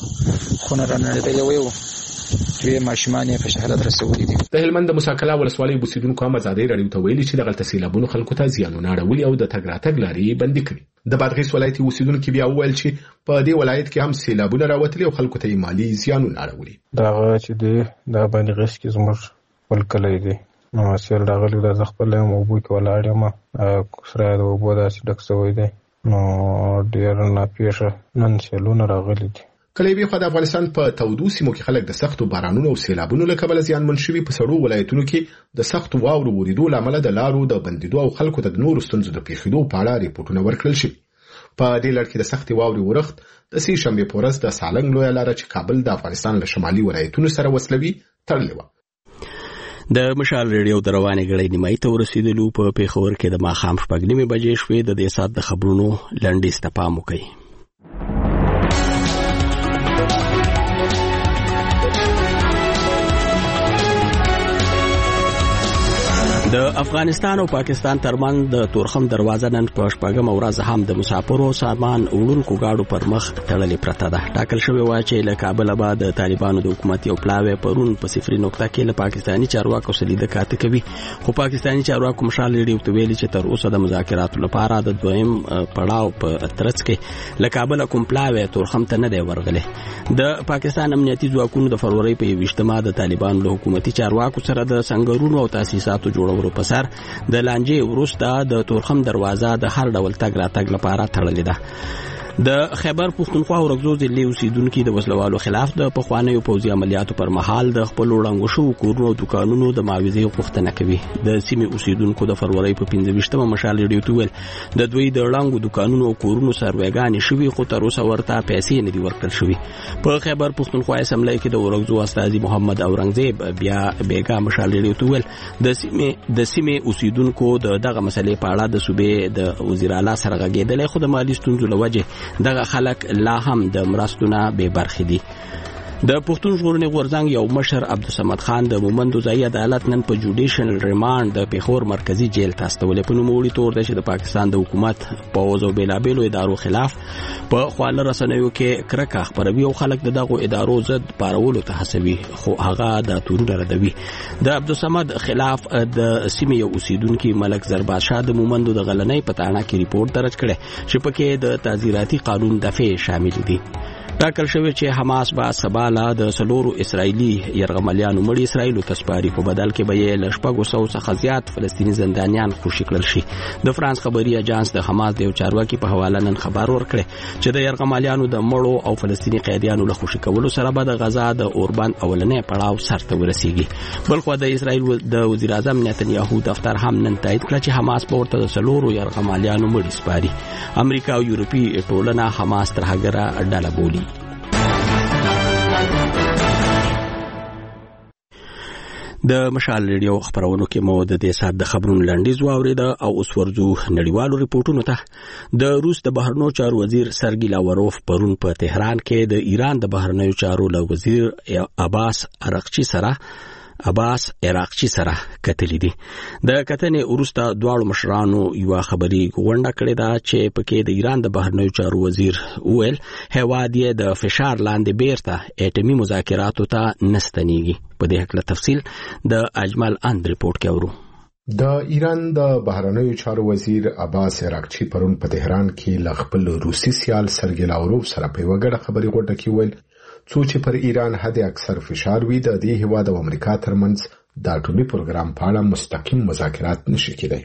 کې خونه رانړېدلې وې دوی ماشومان په شهادت رسولي دي. د هلمند د مساکلا ولسوالۍ اوسیدونکو هم ازادي راډیو ته ویلي چې دغه سیلابونو خلکو ته زیانونه اړولي او د تګ راتګ لارې بندي کړي. د بادغیس ولایت اوسیدونکو بیا وویل چې په دې ولایت کې هم سیلابونه راوتلي او خلکو ته مالی زیانونه اړولي. دا چې د بادغیس کې زموږ ولکلې دي نو سیل راغلی د خپل موبو کې ولاړ یم سره د وبو داسې ډک شوی دی نو ډېر ناپېښه نن سیلونه راغلي دي. کله به خو د افغانستان په تودو سیمو کې خلک د سختو بارانونو او سیلابونو له کبله زیانمن شوي په سړو ولایتونو کې د سختو واورو ورېدو له امله د لارو د بندیدو او خلکو ته د نورو ستونزو د پیښېدو په اړه ریپورټونه ورکړل شوي. په دې لړ کې د سختې واورې ورښت د سې شنبې په ورځ د سالنګ لویه لاره چې کابل د افغانستان له شمالي ولایتونو سره وصلوي تړلې وه. د مشال ریډیو د روانې غړې نیمایي ته ورسېدلو په پیښور کې د ماښام 6:30 بجې شوې. د دې سات د خبرونو لنډیز ته پام وکړئ. د افغانستان او پاکستان ترمنځ د تورخم دروازه نن په 8مه ورځ هم د مسافرو سامان وړونکو گاډو پر مخ تړلې پرته ده. ټاکل شوی و چې له کابل به د طالبانو د حکومت یو پلاوی پرون په صفري نقطه کې له پاکستاني چارواکو سره لیدل کاته کوي، خو پاکستاني چارواکو مشال ریډیو ته ویلي چې تر اوسه د مذاکراتو لپاره د دویم پړاو په ترڅ کې له کابل کوم پلاوی تورخم ته نه دی ورغلی. د پاکستان امنیتي ځواکونو د فروری په 20مه د طالبانو له حکومتي چارواکو سره د سنگرونو او تاسیساتو جوړولو په سر د لانجې وروسته د تورخم دروازه د هر ډول تګ راتګ لپاره تړلې ده. د خیبر پښتونخوا ورغزو ضلع اوسیدونکو د وسلوالو خلاف د پخوانیو پوځي عملیاتو پر مهال د خپل وړاندو شو کورونو او دکانونو د معاوضې غوښتنه کوي. د سیمې اوسیدونکو د فروری په 25مه مشال ریډیو ته ویل د دوی د وړاندو دکانونو او کورونو سروېګانې شوي، خو تر اوسه ورته پیسې نه دي ورکړل شوي. په خیبر پښتونخوا اسمبلی کې د ورغزو استاذي محمد اورنګزیب بیا بیګا مشال ریډیو ته ویل د سیمې اوسیدونکو دغه مسلې په اړه د صوبې د وزیر اعلی سره غږېدل، خو د مالي ستونزو له وجې دغه خلک لا هم د مرستونه بې برخې دي. د پښتون ژغورنې غورځنګ یو مشر عبدالصمد خان د مومندو ځایي عدالت نن په جوډیشنل ریمانډ د پیښور مرکزی جیل ته استولې. په نوموړي تور ده چې د پاکستان د حکومت پوځ او بیلابیلو ادارو خلاف په خواله رسنیو کې کرکه خپروي او خلک دغه ادارو ضد پارولو ته هڅوي، خو هغه د تورونه ردوي. د عبدالصمد خلاف د سیمې یو اوسیدونکو ملک زرباشاه د مومندو د غلنۍ پتاڼه کې ریپورت درج کړي چې پکې د تعزیراتي قانون دفعه شامل دي. ټاکل شوی چې حماس به سباله د سلورو اسرایلی یرغمالیانو مړي اسرایلو تسپاري، په بدل کې به یې له 600 څخه زیات فلسطینی زندانیان خوشي کړل شي. د فرانس خبري اژانس د حماس د یو چارواکي په حواله نن خبر ورکړي چې د یرغمالیانو د مړو او فلسطینی قیدیانو له خوشي کولو سره به د غزا د اوربند اولنې پړاو سرته ورسیږي. بلخو د اسرایل د وزیر اعظم نتنیاهو دفتر هم نن تایید کړ چې حماس په ورته د سلورو یرغمالیانو مړي سپاري. امریکا او یورپی ټولنه حماس تر هغه ډله بولي. د مشال ریډیو خبرونو کې مو د دې سات د خبرونو لنډیز واورید او اوس ورځو نړیوالو ریپورتونو ته. د روس د بهرنیو چارو وزیر سرګی لاوروف پرون په تهران کې د ایران د بهرنیو چارو وزیر عباس عراقچی سره کتلې دي. د کتنې وروسته دواړو مشرانو یو خبري غونډه کړې ده چې پکې د ایران د بهرنیو چارو وزیر ویل هیواد یې د فشار لاندې بیرته اټومي مذاکراتو ته نستنیږي. په دې اړه تفصیل د اجمل اند ریپورت کې اورو. د ایران د بهرنیو چارو وزیر عباس عراقچی پرون په تهران کې ل خپل روسي سیال سرګی لاوروف سره په وګړه خبري غونډه کې ویل څو چې پر ایران حد اکثر فشار وي د دې هیواد او امریکا ترمنځ د اټومي پروګرام په اړه مستقیم مذاکرات نشي کېدای.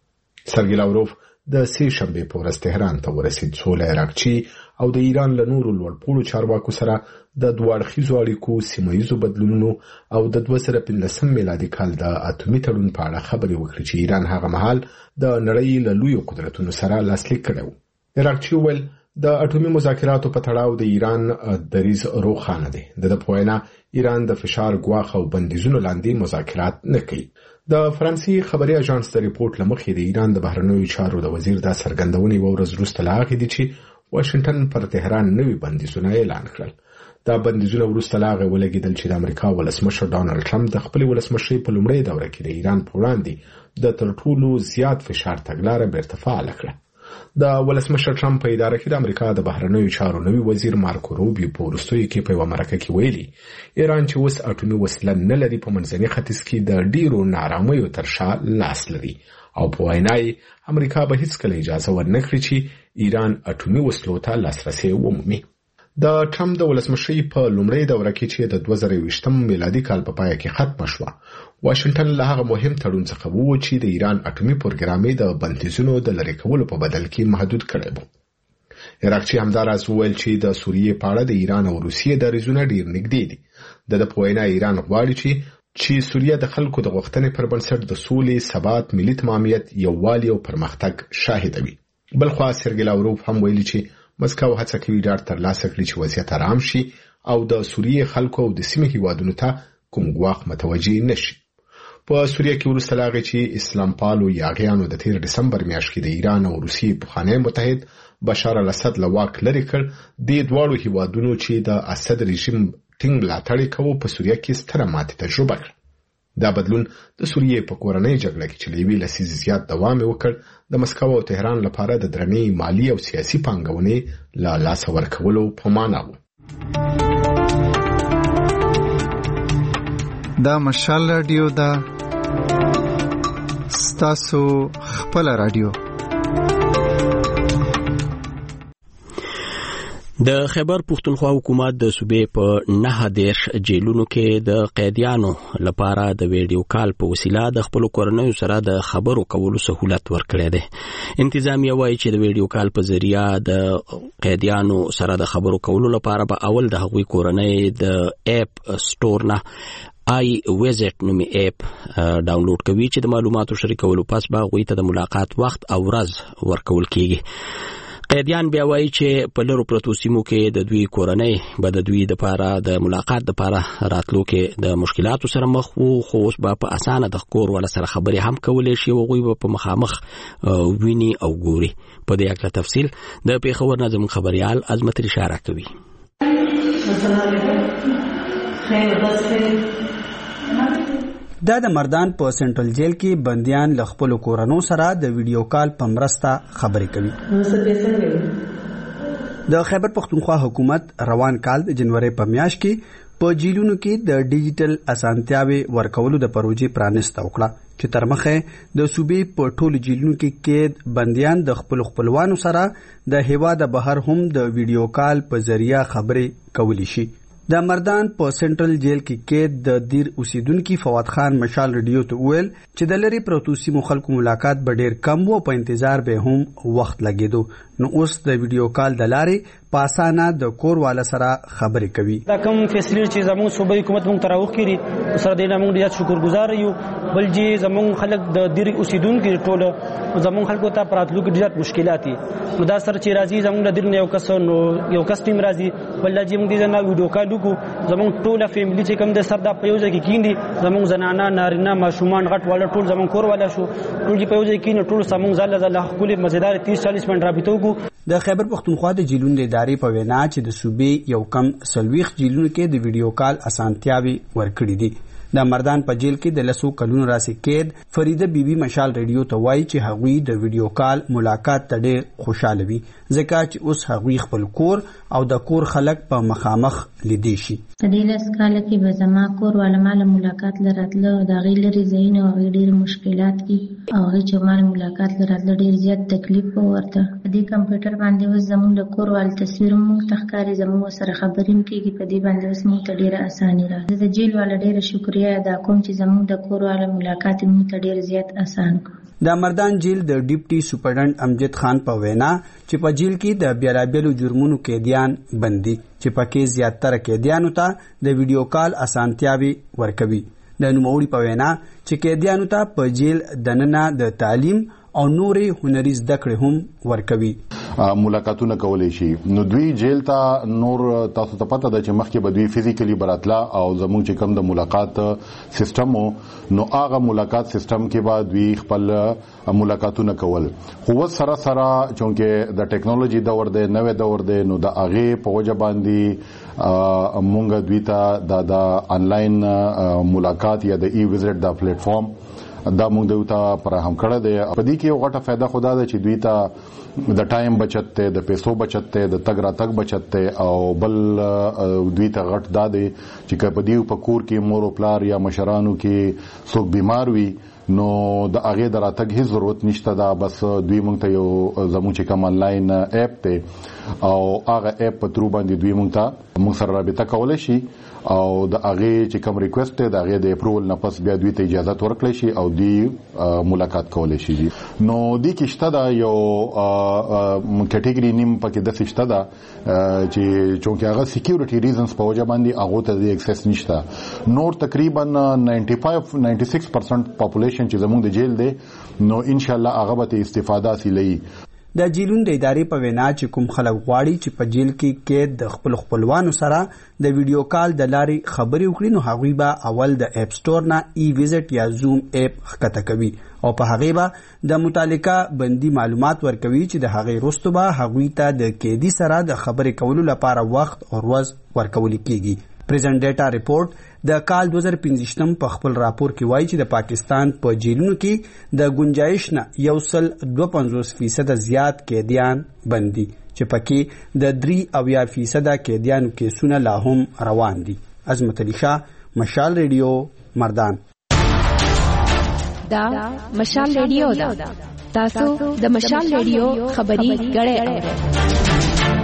سرګی لاوروف د سې شنبې په ورځ تهران ته ورسید. څو عراقچی او د ایران له نورو لوړپوړو چارواکو سره د دوه اړخیزو اړیکو، سیمه‌ییزو بدلونونو او د 2015 میلادي کال د اټومي تړون په اړه خبرې وکړې چې ایران هغه مهال د نړۍ له لویو قدرتونو سره لاسلیک کړو. عراقچی ویل د اټومي مذاکراتو په تړاو د ایران دریځ روښانه دی. د پوهنه ایران د فشار ګواښ او بندیزونو لاندې مذاکرات نه کوي. د فرانسې خبري اژانس د ریپورت لمخې د ایران د بهرنیو چارو د وزیر د سرګندونې ورځ وروسته لاغې دي چې واشنگټن پر تهران نوي بندیزونه اعلان کړل. دا بندیزونه وروسته لاغې ولګیدل چې د امریکا ولسمشر ډانلډ ټرمپ د خپل ولسمشي په لومړۍ دوره کې د ایران په وړاندې د تر ټولو زیات فشار تګلارې بیرته فعال کړه. د ولسمشر ټرمپ په اداره کې د امریکا د بهرنیو چارو نوي وزیر مارکو روبیو په وروستیو کې په یوه مرکه کې ویلي ایران چې اوس اټومي وسله نه لري په منځني ختیځ کې د ډیرو ناارامیو تر شا لاس لري او په وینا یې امریکا به هیڅکله اجازه ورنکړي چې ایران اټومي وسلو ته لاسرسي ومومي. د ټرمپ د ولسمشي په لومړۍ دوره کې چې د 2020 میلادي کال په پای کې ختم شو، واشنگټن له هغه مهم تړون څخه وو چې د ایران اټومي پروګرام د بندیزونو د لری کولو په بدل کې محدود کړی و. عراقچی همداراز وویل چې د سوریې په اړه د ایران او روسیې دریځونه ډیر نږدې دي. د پوهنه ایران غواړي چې سوریه د خلکو د غوښتنې پر بنسټ د سولې، ثبات، ملي تمامیت، یووالي او پرمختګ شاهد وي. بلخوا سرګي لاوروف هم ویلي چې مسکو هڅه کوي ډاډ ترلاسه کړي چې وضعیت آرام شي او د سوریې خلکو او د سیمې هیوادونو ته کوم ګواښ متوجي نشي. په سوریه کې وروسته لا غي چې اسلام پالو یاغیانو د 13 دسمبر میاشت کې د ایران او روسیې پخوانی متحد بشار الاسد له واک لرې کړ. د دواړو هیوادونو چې د اسد رژیم ټینګ ملاتړ کوي په سوریه کې ستره ماتې تجربه کړه. دا بدلون د سوریې په کورنۍ جګړه کې چې لوی لسیز زیات دوام وکړ د مسکو او تهران لپاره د درنې مالی او سیاسي پانګونې له لاس ورکولو په معنا و. دا مشال رادیو دا ستاسو خپل رادیو. د خیبر پختونخوا حکومت د صوبې په 9 جیلونو کې د قیدیانو لپاره د ویډیو کال په وسیله د خپل کورنیو سره د خبرو کولو سہولت ورکړی دی. انتظامیه وایي چې د ویډیو کال په ذریعہ د قیدیانو سره د خبرو کولو لپاره به اول د هغوی کورنۍ د اپ سٹور نه آی ویزټ نومي اپ ډاونلوډ کوي چې د معلوماتو شریکولو پس به هغوی ته د ملاقات وخت او ورځ ورکول کیږي. قیدیان بیا وایي چې په لرو پرتو سیمو کې د دوی کورنۍ به د دوی لپاره د ملاقات لپاره راتلو کې د مشکلاتو سره مخ وو، خو اوس به په اسانه د کور ولا سره خبرې هم کولای شي او هغوی به په مخامخ ویني او ګوري. په دې اړه تفصیل د پیښور نظم خبريال عظمت اشاره کوي. دا د مردان په سنټرل جیل کې بندیان له خپل کورونو سره د ویډیو کال په مرسته خبرې کوي. د خیبر پختونخوا حکومت روان کال د جنوري په میاشت کې په جیلونو کې د ډیجیټل اسانتیاوي ورکولو د پروژې پرانسته وکړه چې تر مخه د صوبې په ټولو جیلونو کې قید بندیان د خپلوانو سره د هیواد بهر هم د ویډیو کال په ذریعہ خبرې کولی شي. د مردان په سنټرل جیل کې قید د دیر اوسیدونکو فواد خان مشال رادیو ته ویل چې د لری پروتوسی مخالکو ملاقات به ډیر کم وو، په انتظار به هم وخت لګیدو. نو اوس د ویډیو کال د لارې په اسانه د کور والا سره خبرې کوي. دا کوم فیصله چې زموږ صوبې حکومت موږ تراوخ کړي سره د موږ ډیر شکرګزار یو. بل چې زموږ خلک د دیر اوسیدونکو ټول زموږ خلکو ته پراتلو کې ډیر مشکلات دي. نو دا سره چې راځي زموږ د دیر نه یو کس ټیم راځي، بل چې موږ د نه ویډیو کال زمونږ ټوله فیملی چې کوم د سر د په یو ځای کې کیندي، زمونږ زنانه نارینه ماشومان غټ والا ټول زمونږ کور والا شو، ټول چې په یو ځای کې ټول زمونږ زله خپل مزیدار 30-40 منټ رابطه وکړو. د خیبر پختونخوا د جیلونو د ادارې په وینا چې د صوبې یو کم 40 جیلونو کې د ویډیو کال اسانتیاوي ورکړي دي. د مردان په جیل کې د لسو کلونو راسي قید فریده بیبي مشال رادیو ته وایي چې هغوی د ویډیو کال ملاقات ته ډېر خوشاله وي ځکه چې اوس هغوی خپل کور او د کور خلک په مخامخ لیدي شي. د دې لاس کال کې به زما کور والا مال ملاقات لراتله د غیر لري زین او ډېر مشکلات دي او چې مال ملاقات لراتله ډېر زیات تکلیف ورته. د کمپیوټر باندې اوس زموږ د کور وال تصویر موږ تخکاری زموږ سره خبرې کیږي، په دې باندې اوس موږ ته ډېر اساني راځي. د جیل والا ډېر شکریا ادا کوم چې زموږ د کور والا ملاقات موږ ته ډېر زیات اسان کړ. د مردان جیل د ډیپټي سپرډنټ امجد خان په وینا چې په جیل کې د بیلابیلو جرمونو قیدیان بندي چې پکې زیاتره قیدیانو ته د ویډیو کال اسانتیاوي ورکوي. د نوموړي په وینا چې قیدیانو ته په جیل دننه د تعلیم او نورې هنري زده کړې هم ورکوي. ملاقاتونه کولای شي. نو دوی جیل ته نور تاسو ته پته ده چې مخکې به دوی فزیکلی براتلا او زموږ چې کوم د ملاقات سیستم نو هغه ملاقات سیستم کې به دوی خپل ملاقاتونه کول. خو سره سره چونکه د ټیکنالوژي دور دی، نوې دور دی، نو د هغه په وجه باندې مونږ دوی ته د انلاین ملاقات یا د ای ویزټ د پلیټ فارم دا موږ دوی ته فراهم کړی دی. په دې کې یو غټه فایده خدا ده چې دوی ته د ټایم بچت ته، د پیسو بچت ته، د تګ راتګ بچت ته، او بل دوی ته غټ دا دی چې په دې په کور کې مور او پلار یا مشرانو کې څوک بیمار وي نو د هغه د راتګ هیڅ ضرورت نشته. دا بس دوی موږ ته یو زموږ چې کوم انلاین اپ ته او هغه اپ په ترو باندې دوی موږ سره رابطه کولای شي او د هغه چې کوم ریکوست ته د هغه د اپروول نه پس بیا دوی ته اجازه ورکړي شي او دوی ملاقات کولای شي. نو دې کې شته دا یو کټګوري نیم پکې د شته دا چې چونکه هغه سکیورټي ریزنز په وجه باندې هغه ته د اکسس نشته. نور تقریبا 95-96% پاپولیشن چې زموږ د جیل دی نو ان شاء الله هغه به استفاده حاصلوي. د جیلونو د ادارې په وینا چې کوم خلک غواړي چې په جیل کې قید د خپل خپلوانو سره د ویډیو کال د لارې خبرې وکړي نو هغوی به اول د اپ سټور نه ای ویزټ یا زوم اپ ښکته کوي او په هغې به د متعلقه بندي معلومات ورکوي چې د هغې وروسته به هغوی ته د قیدي سره د خبرې کولو لپاره وخت او ورځ ورکول کیږي. پریزنټ ډیټا رپورټ د کال 2015 په خپل راپور کې وایي چې د پاکستان په جیلونو کې د گنجائش نه 152% زیات قیدیان بندي چې پکې د 3% قیدیانو کیسونه لا هم روان دي. عظمت علي شاه، مشال ریډیو، مردان. دا مشال ریډیو دا تاسو د مشال ریډیو خبري غړې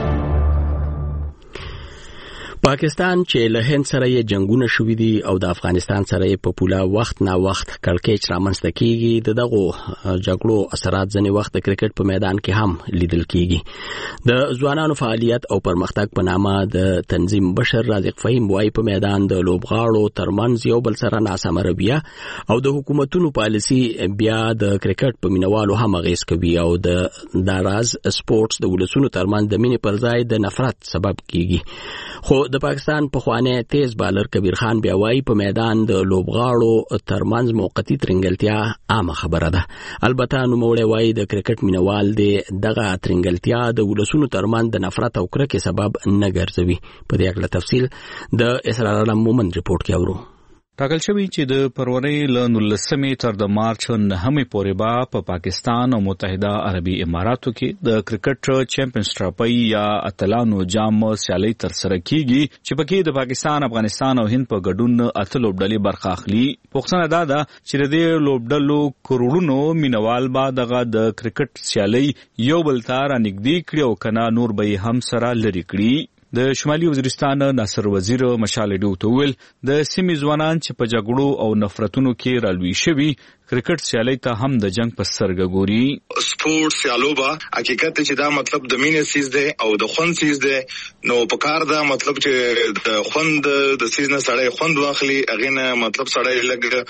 پاکستان چې له هند سره یې جنگونه شوي دي او د افغانستان سره یې په پوله وخت نا وخت کړکېچ رامنځته کیږي، دغه جګړو اثرات ځینې وخت د کرکټ په میدان کې هم لیدل کیږي. د ځوانانو فعالیت او پرمختګ په نامه د تنظیم بشر رازق فهیم وايي په میدان د لوبغاړو ترمنځ یو بل سره ناسم رویه او د حکومتونو پالیسي بیا د کرکټ په مینوالو هم اغیز کوي او د راز سپورتس د ولسونو ترمنځ د مینې پر ځای د نفرت سبب کیږي. خو د پاکستان پخوانی تیز بالر کبیر خان بیا وايي په میدان د لوبغاړو ترمنځ موقتی ترنګلتیا عامه خبره ده. البته نوموړی وايي د کرکټ مینوال دی دغه ترنګلتیا د ولسونو ترمنځ د نفرت او کرکې سبب نه ګرځوي. په دې اړه تفصیل د اسرار علم مومن رپورت کې اورو. ټاکل شوی چې د فروری له 19 تر د مارچ 9 پورې به په پاکستان او متحده عربي اماراتو کې د کرکټ چیمپیونز ټرافي یا اتلانو جام سیالي تر سره کیږي چې پکې د پاکستان، افغانستان او هند په ګډون اته لوبډلې برخه اخلي. پوښتنه دا ده چې د دې لوبډلو کروڑونو مینوال به دغه د کرکټ سیالي یو بل ته رانږدې کړي او کنه نور به هم سره لري کړي. د شمالي وزیرستان ناصر وزیر مشال ډیو ته ویل د سیمې ځوانان چې په جګړو او نفرتونو کې رالوي شوي کرکټ سیالي ته هم د جنگ په سترګه ګوري. سپورت سیالو به حقیقت چې دا مطلب د مینې سیز دی او د خوند سیز دی، نو په کار دا مطلب چې د خوند د سیز نه سړی خوند واخلي، هغه نه مطلب سړی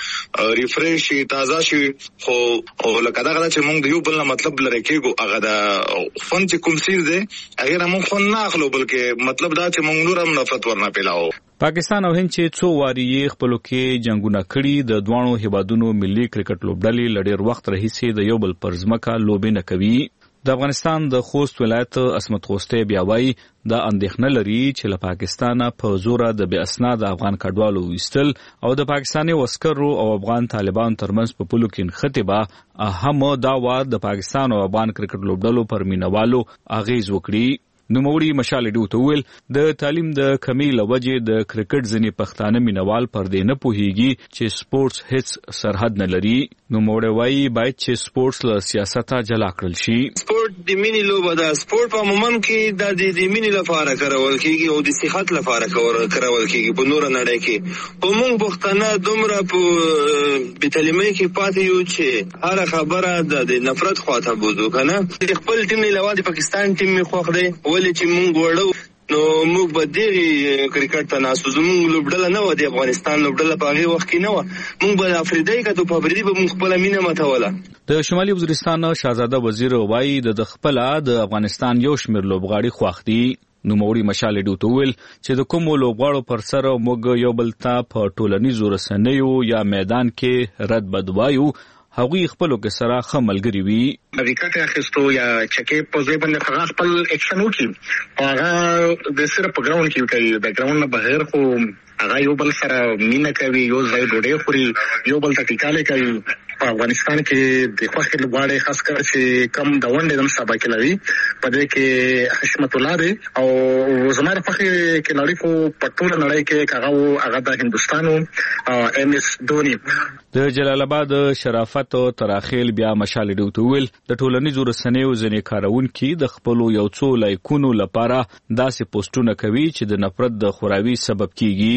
لګ ریفریش شي، تازه شي. خو او لکه دا چې موږ د یو بل مطلب لري کېږو، هغه دا خوند چې کوم سیز دی هغه نه موږ خوند نه اخلو، بلکې مطلب دا چې موږ نور هم نفرت ورنه پیلاو. پاکستان او هند چې څو واری یې خپلو کې جنگونه کړي، د دوانو هیوادونو ملي کرکټ لوبډلې لډیر وخت راهیسې د یو بل پر ځمکه لوبې نه کوي. د افغانستان د خوست ولایت عصمت خوستی بیا وایي دا اندېښنه لري چې له پاکستانه په زوره د بې اسناده افغان کډوالو ویستل او د پاکستاني عسکرو او افغان طالبانو ترمنځ په پولو کې نښتې به هم دا وار د پاکستان او افغان کرکټ لوبډلو پر مینوالو اغیز وکړي. نوموړي مشال ډیو ته ویل د تعلیم د کمی له وجې د کرکټ ځینې پښتانه مینوال پر دې نه پوهیږي چې سپورتس هیڅ سرحد نه لري. نوموړی وایي باید چې سپورتس له سیاسته جلا کړل شي. سپورت د مینې لوبه ده. سپورت په عموما کې د مینې لپاره کارول کیږي او د صحت لپاره کارول کیږي. په نور نړۍ کې په موږ پښتانه دومره په بې تعلیمۍ کې پاتې یو چې هر خبره د نفرت خواته بوزو کنه. خپل ټیم نه علاوه د پاکستان ټیم می خوښ دی ولې چې موږ وړو نو موږ به دغه کرکټ ته ناسو زموږ لوبډله نه و، د افغانستان لوبډله په هغه وخت کې نه و، موږ به افریدای کته په افریدي به موږ خپل مینه متوله. د شمالي وزیرستان شاهزاده وزیر وایي د خپل د افغانستان یو شمیر لوبغاړي خوښ دي. نوموړي مشال ډیو ته ویل چې د کومو لوبغاړو پر سر موږ یو بل ته په ټولنیزو رسنیو یا میدان کې رد بد وایو، هغوی خپلو کې سره ښه ملګري وي. وکټ اخیستو یا چکې په ځای باندې هغه خپل اکشن وکړي، هغه د صرف په ګراوند کې کوي، د ګراوند نه بهر خو هغه یو بل سره مینه کوي، یو ځای ډوډۍ خوري، یو بل ته ټیکاله کوي. په افغانستان کې د خوښې لوبغاړي خاص کر چې کم د ونډې د سبا کې لري په دې کې حشمت الله دی او زموږ خوښې کې لري خو په ټول نړۍ کې هغه د هندستانو ایم اس دونی. د جلال آباد شرافت او تراخیل بیا مشال ډیو ته ویل د ټولنیزو رسنیو ځینې کارونکي د خپلو یو څو لایکونو لپاره داسې پوسټونه کوي چې د نفرت د خوراوي سبب کیږي.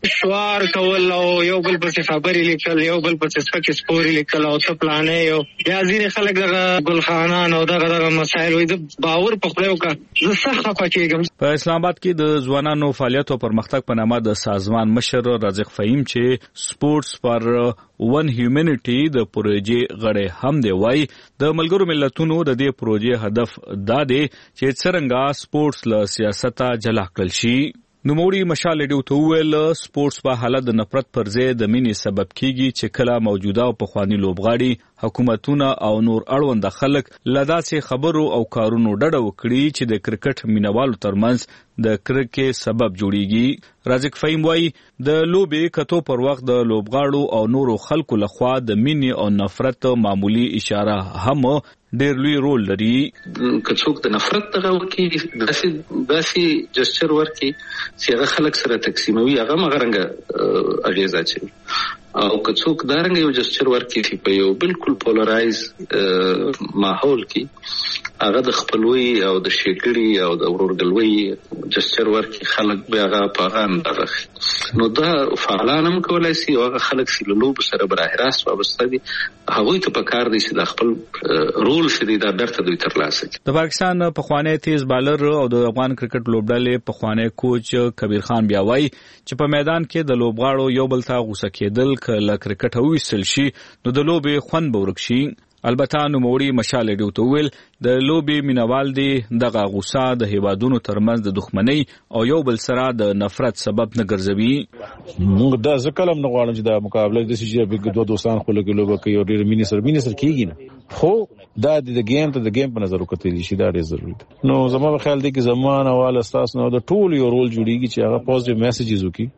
شوار کول او یو بل پسې خبرې لیکل، یو بل پسې سپکې سپورې لیکل او ته پلانې یو یا ځینې خلک دغه ګلخانان او دغه مسایل وي. د باور په خپل وکړه زه سخت خفه کېږم. په اسلام آباد کې د ځوانانو فعالیت او پرمختګ په نامه د سازمان مشر رازق فهیم چې سپورتس پر ون هیومنټي د پروژې غړی هم دی، وایي د ملګرو ملتونو د دې پروژې هدف دا دی چې څرنګه سپورتس له سیاسته جلا کړل شي. نوموړي مشال ریډیو ته وویل سپورتس په حالت د نفرت پر ځای د مینې سبب کیږي چې کله موجوده او پخواني لوبغاړي، حکومتونه او نور اړوند خلک له داسې خبرو او کارونو ډډه وکړي چې د کرکټ مینوالو ترمنځ د کرکې سبب جوړیږي. رازق فهیم وایي د لوبې کتو پر وخت د لوبغاړو او نورو خلکو لخوا د مینې او نفرت معمولی اشاره هم ډېر لوی رول لري. که څوک د نفرت دغه وکړي داسې جسچر ورکړي چې هغه خلک سره تقسیموي، هغه مغرنګه اغیزه اچوي، او که څوک دارنګه یو جسچر ورکړي چې په یو بالکل پولرایز ماحول کې هغه د خپلوي او د شګړې او د ورورګلوي جسچر ورکړي، خلک به هغه په هغه اندازه نو دا فعالان هم کولای شي او هغه خلک چې له لوبو سره براه راست وابسته دي هغوی ته پکار دی چې د خپل رول شدي دا برته دوی ترلاسه کړي. د پاکستان پخوانی تیز بالر او د افغان کرکټ لوبډلې پخوانی کوچ کبیر خان بیا وایي چې په میدان کې د لوبغاړو یو بل ته غوسه کېدل کله کرکټ وویستل شي نو د لوبې خوند به ورک شي. البته نوموړي مشال ریډیو ته وویل د لوبې مینوال دي دغه غوسه د هیوادونو ترمنځ د دښمنۍ او یو بل سره د نفرت سبب نه ګرځوي. موږ دا ځکه هم نه غواړم چې دا مقابله د چې دوه دوستان خو لګي لوبه کوي او ډېر مینې سره کېږي نه، خو دا د گیم ته د گیم په نظر وکتل شي، دا ډېر ضروري ده. نو زما په خیال دی چې زمانه والا استاس نو د ټول یو رول جوړیږي چې هغه پوزټیو میسجز وکړي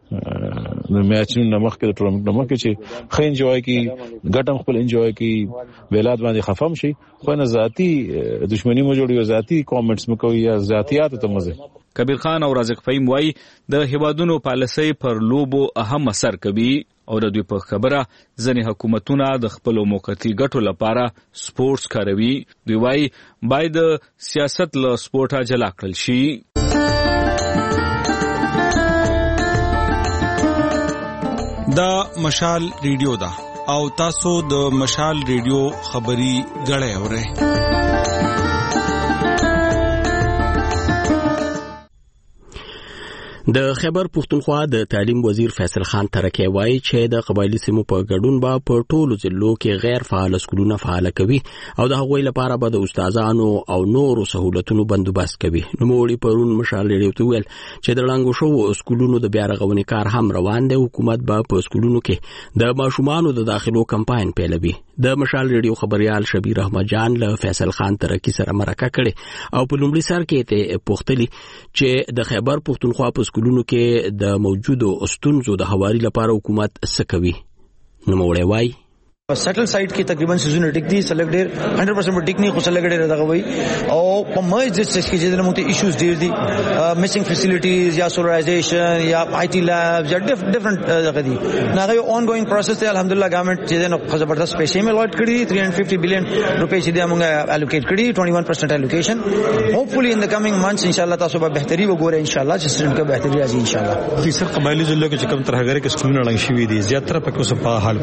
د میچونو نمخ کې د ټورنمنت نمخ کې چې خې انجوای کی ګټم خپل انجوای کی ویلات باندې خفم شي، خو نه ذاتی دښمنی مو جوړي او ذاتی کامنټس مو کوي یا ذاتيات ته مزه. کبیر خان او رازق فهیم وایي د هیوادونو پالیسۍ پر لوبو اهم اثر کوي او د دوی په خبره ځینې حکومتونه د خپل موقتی ګټو لپاره سپورتس کاروي. دوی وایي باید سیاست له سپورټه جلا کړل شي. دا مشال ریډیو دا او تاسو د مشال ریډیو خبري غړې اورئ. د خیبر پښتونخوا د تعلیم وزیر فیصل خان ترکی وایي چې د قبایلی سیمو په ګډون به په ټولو ضلعو کې غیر فعال سکولونه فعال کوي او د هغوی لپاره به د استادانو او نورو سہولتونو بندوبست کوي. نوموړي پرون مشال ریډیو ته ویل چې د ړنګو شوو سکولونو د بیا رغونې کار هم روان دی. حکومت به په سکولونو کې د ماشومانو د داخلو کمپاین پیلوي. د مشال ریډیو خبريال شبیر احمد جان له فیصل خان ترکی سره مرکه کړي او په لومړي سر کې ته پوښتنه چې د خیبر پښتونخوا په سکولونو کې د موجودو ستونزو د هواري لپاره حکومت څه کوي. نوموړی وایي سټل سایت کې تقریبا سيزونه ټیک دي، سلیکټ ډیر 100% ټیک نه خو سلیکټ ډیر دغه وای او په مې د څه کې چې د موته ایشوز ډیر دي، میسنګ فیسیلیټیز یا سولرایزیشن یا آی ټی لیبز یا ډیفرنٹ دغه دي. ناغه یو اون ګوینګ پروسس ته الحمدلله ګورنمنت چې نو زبردست پیسې مې الوټ کړی 350 بلین روپے چې موږ الوکیټ کړی 21% الوکیشن. هوپفلی ان د کمینګ منثس ان شاء الله تاسو به بهتري وګورئ ان شاء الله چې سټډنټ کې بهتري راځي ان شاء الله. تیسر قبایلی ضلع کې کوم ترهګری کې سکولونه لنګ شوی دي زیاتره په کومه په حال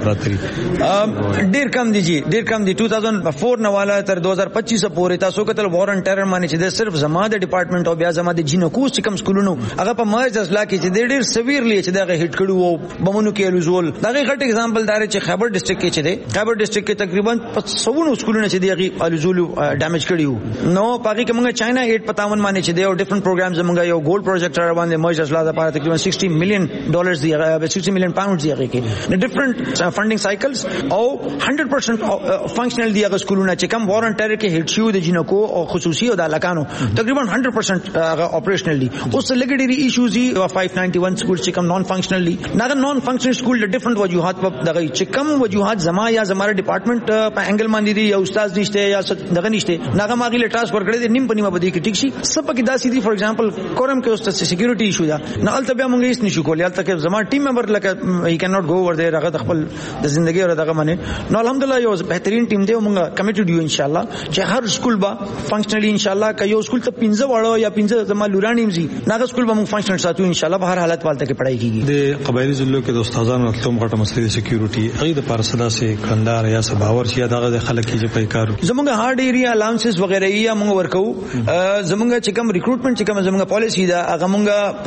پراتري ډیر کم دي جی، ډیر کم دي. 2004 نواله تر 2025 پورې تاسو کتل وار ان ټیرر باندې چې صرف زما د ډپارټمنټ او بیا زما د جینکو چې کم سکولونو هغه په مرز اصلا کې چې ډیر سیویرلی چې دغه هټ کړو او بمونو کې الوزول دغه غټ اگزامپل دار چې خیبر ډسټریکټ کې چې دی خیبر ډسټریکټ کې تقریبا 500 سکولونه چې دغه الوزول ډیمیج کړیو نو پاګه کې موږ چاینا 857 باندې چې دی او ډیفرنٹ پروګرامز موږ یو ګولډ پروجیکټ را باندې مرز اصلا د لپاره تقریبا $60 million دی 60 million pounds دی هغه کې ډیفرنٹ فندینګ سایکلز او 100% فنکشنل دی هغه سکولونه چې کم وارنټر کې هټ شو د جنکو او خصوصي او د لکانو تقریبا 100% هغه اپریشنل دي. اوس لګډيري ایشوز دي 591 سکول چې کم نون فنکشنل دي ناغه نون فنکشنل سکول د ډیفرنٹ وجوهات په دغه چې کم وجوهات زما یا زماره ډپارټمنٹ په انګل باندې دي یا استاد نشته یا دغه نشته ناغه ماغله ټاسک ورکړي دي نیم پنیمه بدی کې ټیک شي سب کې داسې دي. فور ایگزامپل کورم کې اوس سکیورټي ایشو دا نه الته بیا موږ هیڅ نشو کولای الته کې زما ټیم ممبر لکه هی کین ناٹ گو اوور دیر هغه خپل د ژوندۍ او دغه باندې ګورنمنت نو الحمدلله یو بهترین ټیم دی موږ کمیټډ یو ان شاء الله چې هر سکول با فنکشنلی ان شاء الله که یو سکول ته 15 وړو یا 15 زما لورانیم زی ناګه سکول به موږ فنکشنل ساتو ان شاء الله په هر حالت والته کې پڑھائی کیږي د قبایلی ضلعو کې د استادانو تلوم غټه مسله سکیورټي هغه د پارسدا سه کندار یا سباور شي دغه خلک چې په کار زمونږ هارد ایریا الاونسز وغیرہ یې موږ ورکو زمونږ چې کوم ریکروټمنټ چې کوم زمونږ پالیسی دا هغه موږ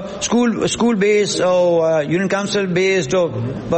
په سکول بیس او یونین کونسل بیسډ او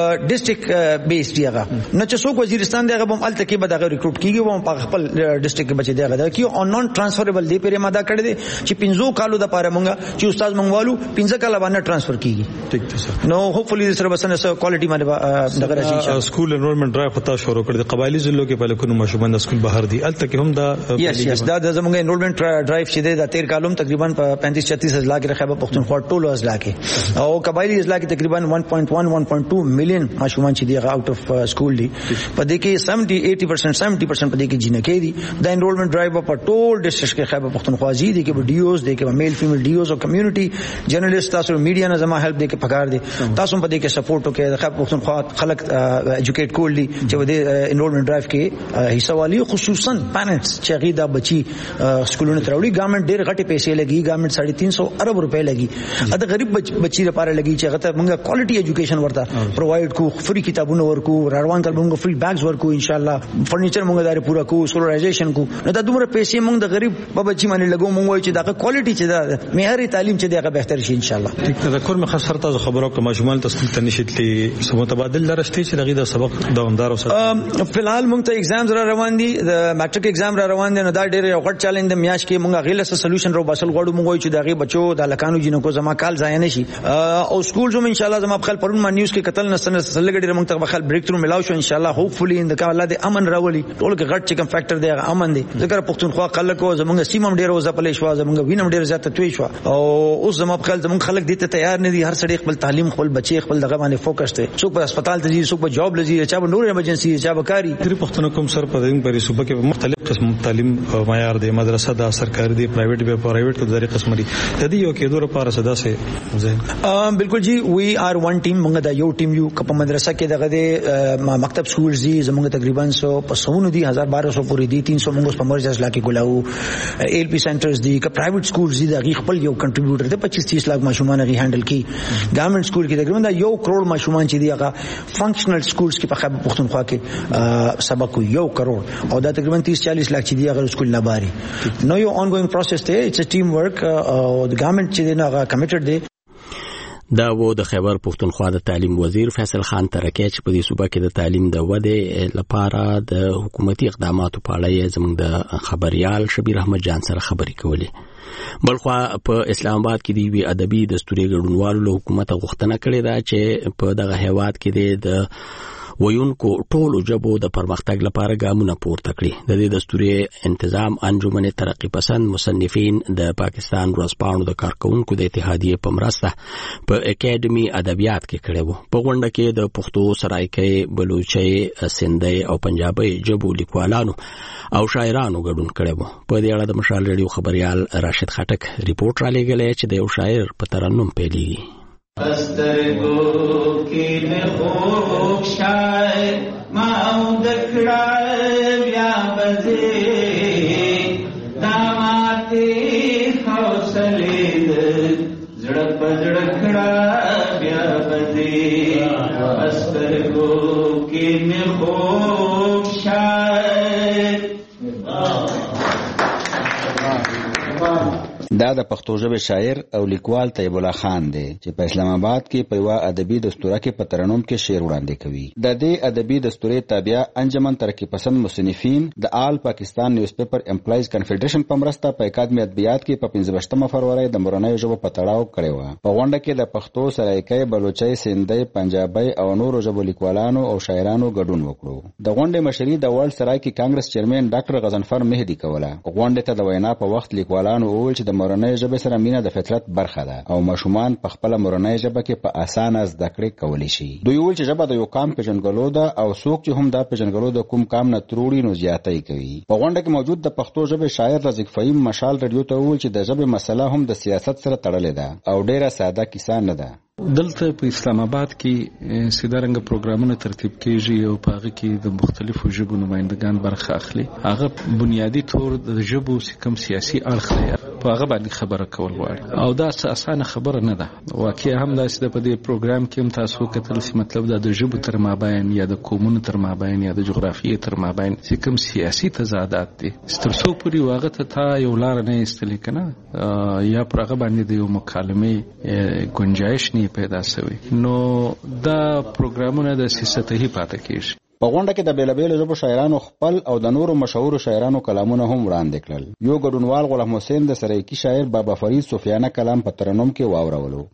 ډیسټریکټ بیسډ دی هغه نه چې څوک وزیرستان دی هغه هم الته کې به دا ریکروټ کیږي او په خپل ډیسټریکټ کې بچي دی هغه کیو ان نون ټرانسفربل دی پیره ماده کړی دی چې 15 کالو د پاره مونږ چې استاد مونږوالو 15 کاله باندې ټرانسفر کیږي ټیک ده سر نو هوپفلی سره بسنه کوالټي باندې دغه راشي سکول انرولمنت ډرایو پتا شروع کړی د قبایلی ضلعو کې په لکونو مشوبند سکول بهر دی الته کې هم دا یس دا زمونږ انرولمنت ډرایو چې د 13 کالم تقریبا 35-36 اضلاع کې خیبر پختونخوا ټولو اضلاع کې او قبایلی اضلاع کې تقریبا 1.1-1.2 میلیون مشومان چې دی اوټ اف سکول دی په دې کې 70% په دې کې جنکې دي د انرولمنت ډرایو په ټول ډیسټریکټ کې خیبر پختونخوا زی دی کې ډیوز دی کې میل فیمیل ډیوز او کمیونټي جرنالست تاسو میډیا نه زما هیلپ دی کې پکار دی تاسو په دې کې سپورټ وکړئ د خیبر پختونخوا خلک ایجوکیټ کول دي چې د انرولمنت ډرایو کې حصہ والی خصوصا پیرنټس چې غیدا بچي سکولونو تراوړي ګورنمنت ډېر غټي پیسې لګي ګورنمنت 350 ارب روپے لګي اته غریب بچي لپاره لګي چې هغه موږ کوالټي ایجوکیشن ورته پرووایډ کو فری کتابونه ورکو روان کال موږ فری بیگز ورکو ان شاء الله فرنیچر موږ دار پورا کو سولرایزیشن کو نو دا دومره پیسې موږ د غریب بچي باندې لګو موږ وایي چې دا کوالټي چې دا معیاري تعلیم چې دا بهتر شي ان شاء الله ټیک ده کور مخ سره تاسو خبرو کوم شمال تاسو ته نشیتلی سم متبادل درشتي چې دغه د سبق دوامدار اوسه فلحال موږ ته ایگزامز را روان دي د میټریک ایگزام را روان دي نو دا ډېر یو غټ چیلنج د میاش کې موږ غیله سولوشن رو باسل غوړو موږ چې دغه بچو د لکانو جنو کو زما کال ځای نه شي او سکول زم ان شاء الله زما خپل پرون ما نیوز کې قتل نسنه سلګړي موږ ته خپل بریک تھرو ملاو شو ان شاء الله هوپفلی ان د الله د امن راولي ټول کې غټ چکم فیکٹر دی امن دی ذکر پختونخوا خلک او زمونږ سیمم ډېر وځه پلې شو زمونږ وینم ډېر زیاته توي شو او اوس زما خپل زمونږ خلک دې ته تیار نه دي هر سړي خپل تعلیم خپل بچي خپل دغه باندې فوکس دي څوک په هسپتال ته ځي څوک په جاب لږي چا په نور ایمرجنسي چا په کاری تری پښتون کوم سر په دین پرې صوبه کې مختلف قسم تعلیم معیار دی مدرسه دا سرکاري دی پرایویټ به پرایویټ کو ذریعہ قسم دي تدې یو کې دوره پاره صدا سه ځین بالکل جی وی آر ون ټیم موږ دا یو ټیم یو په مدرسه کې دغه د مکتب سکول زی زموږ تقریبا 100 پسونه دي 1200 پوری دي 300 موږ په مرجز لا کې ګلاو ایل پی سنټرز دي که پرایویټ سکول زی دغه خپل یو کنټریبیوټر دی 25-30 لک ماشومان غي هندل کی ګورنمنت سکول کې تقریبا 1 کروڑ ماشومان چې دی هغه فنکشنل سکولز کې په خیبر پختونخوا کې سبق 1 کروڑ او دا تقریبا 30-40 لک چې دی هغه سکول نه باري نو یو اونګوینګ پروسس دی اټس ا ټیم ورک او د ګورنمنت چې دی هغه کمیټډ دی دا و د خیبر پختونخوا د تعلیم وزیر فیصل خان ترکی چې په دې صوبه کې د تعلیم د ودې لپاره د حکومتي اقداماتو په اړه زموږ د خبريال شبیر احمد جان سره خبرې کولې بلخوا په اسلام آباد کې دی وی ادبي دستوري ګډونوالو له حکومت غوښتنه کړې ده چې په دغه هیواد کې د ویونکو ټولو جبو د پرمختګ لپاره ګامونه پورته کړي د دې دستوري انتظام انجمن ترقی پسند مصنفین د پاکستان ورځپاڼو د کارکونکو د اتحادیې په مرسته په اکیډمي ادبیات کې کړي وو په غونډه کې د پښتو سرایکي بلوچي سندي او پنجابي جبو لیکوالانو او شاعرانو ګډون کړي وو په دې اړه د مشال ریډیو خبريال راشد خټک ریپورت را لېږلی چې د یو شاعر په ترنم پیلېږي استرګو کې نه خوب شاعر ما او دکړه بیا بځي دا ماته حوصله زړه پزړه کړه بیا بځي استرګو کې نه خوب شاعر دا د پښتو ژبې شاعر او لیکوال طیب الله خان دی چې په اسلام آباد کې په یو ادبي دستوره کې په ترنم کې شعر وړاندې کوي د دې ادبي دستوري تابع انجمن ترقی پسند مصنفین د آل پاکستان نیوز پیپر امپلایز کنفیډریشن په مرسته په اکاډمي ادبیات کې په 15 فروری د مورنۍ ژبو په تړاو کړی و په غونډه کې د پښتو سرایکي بلوچي سندي پنجابي او نورو ژبو لیکوالانو او شاعرانو ګډون وکړو د غونډې مشري د ورلد سرایکي کانګرس چیرمن ډاکټر غضنفر مهدي کوله غونډې ته د وینا په وخت لیکوالانو وویل چې د مورنۍ ژبې سره مینه د فطرت برخه ده او ماشومان په خپل مورنۍ ژبه کې په اسانه زده کړې کولی شي دوی وویل چې ژبه د یو قام پیژنګلو ده او څوک چې هم دا پیژنګلو د کوم قام نه تروړي نو زیاتې کوي په غونډه کې موجود د پښتو ژبې شاعر رزق فهیم مشال رادیو ته وویل چې د ژبې مسله هم د سیاست سره تړلې ده او ډیره ساده کیسه نه ده دلته په اسلام آباد کې سیدارنګ پروګرامونه ترتیب کیږي او په هغه کې د مختلفو ژبو نمائندگان برخه اخلي. هغه بنیادی طور د ژبو کوم سیاسي اړخ دی په هغه باندې خبره کول غواړي او دا اسانه خبره نه ده. واقعي هم دا چې په دې پروګرام کې هم تاسو کتل چې مطلب د ژبو تر مابین یا د قومونو تر مابین یا د جغرافیې تر مابین چې کوم سیاسي تضادات دي تر څو پورې واغه ته یو لار نه استلی کنه یا پر هغه باندې د یو مکالمې گنجائش نه پیدا شوی نو دا پروګرامونه د سیاستي پاتې کیږي. په غونډه کې د بیلابیلو ژبو شاعرانو خپل او د نورو مشهورو شاعرانو کلامونه هم وړاندې کړل. یو ګډونوال غلام حسین د سرایکی شاعر بابا فرید صوفیانه کلام په ترنم کې واورولو.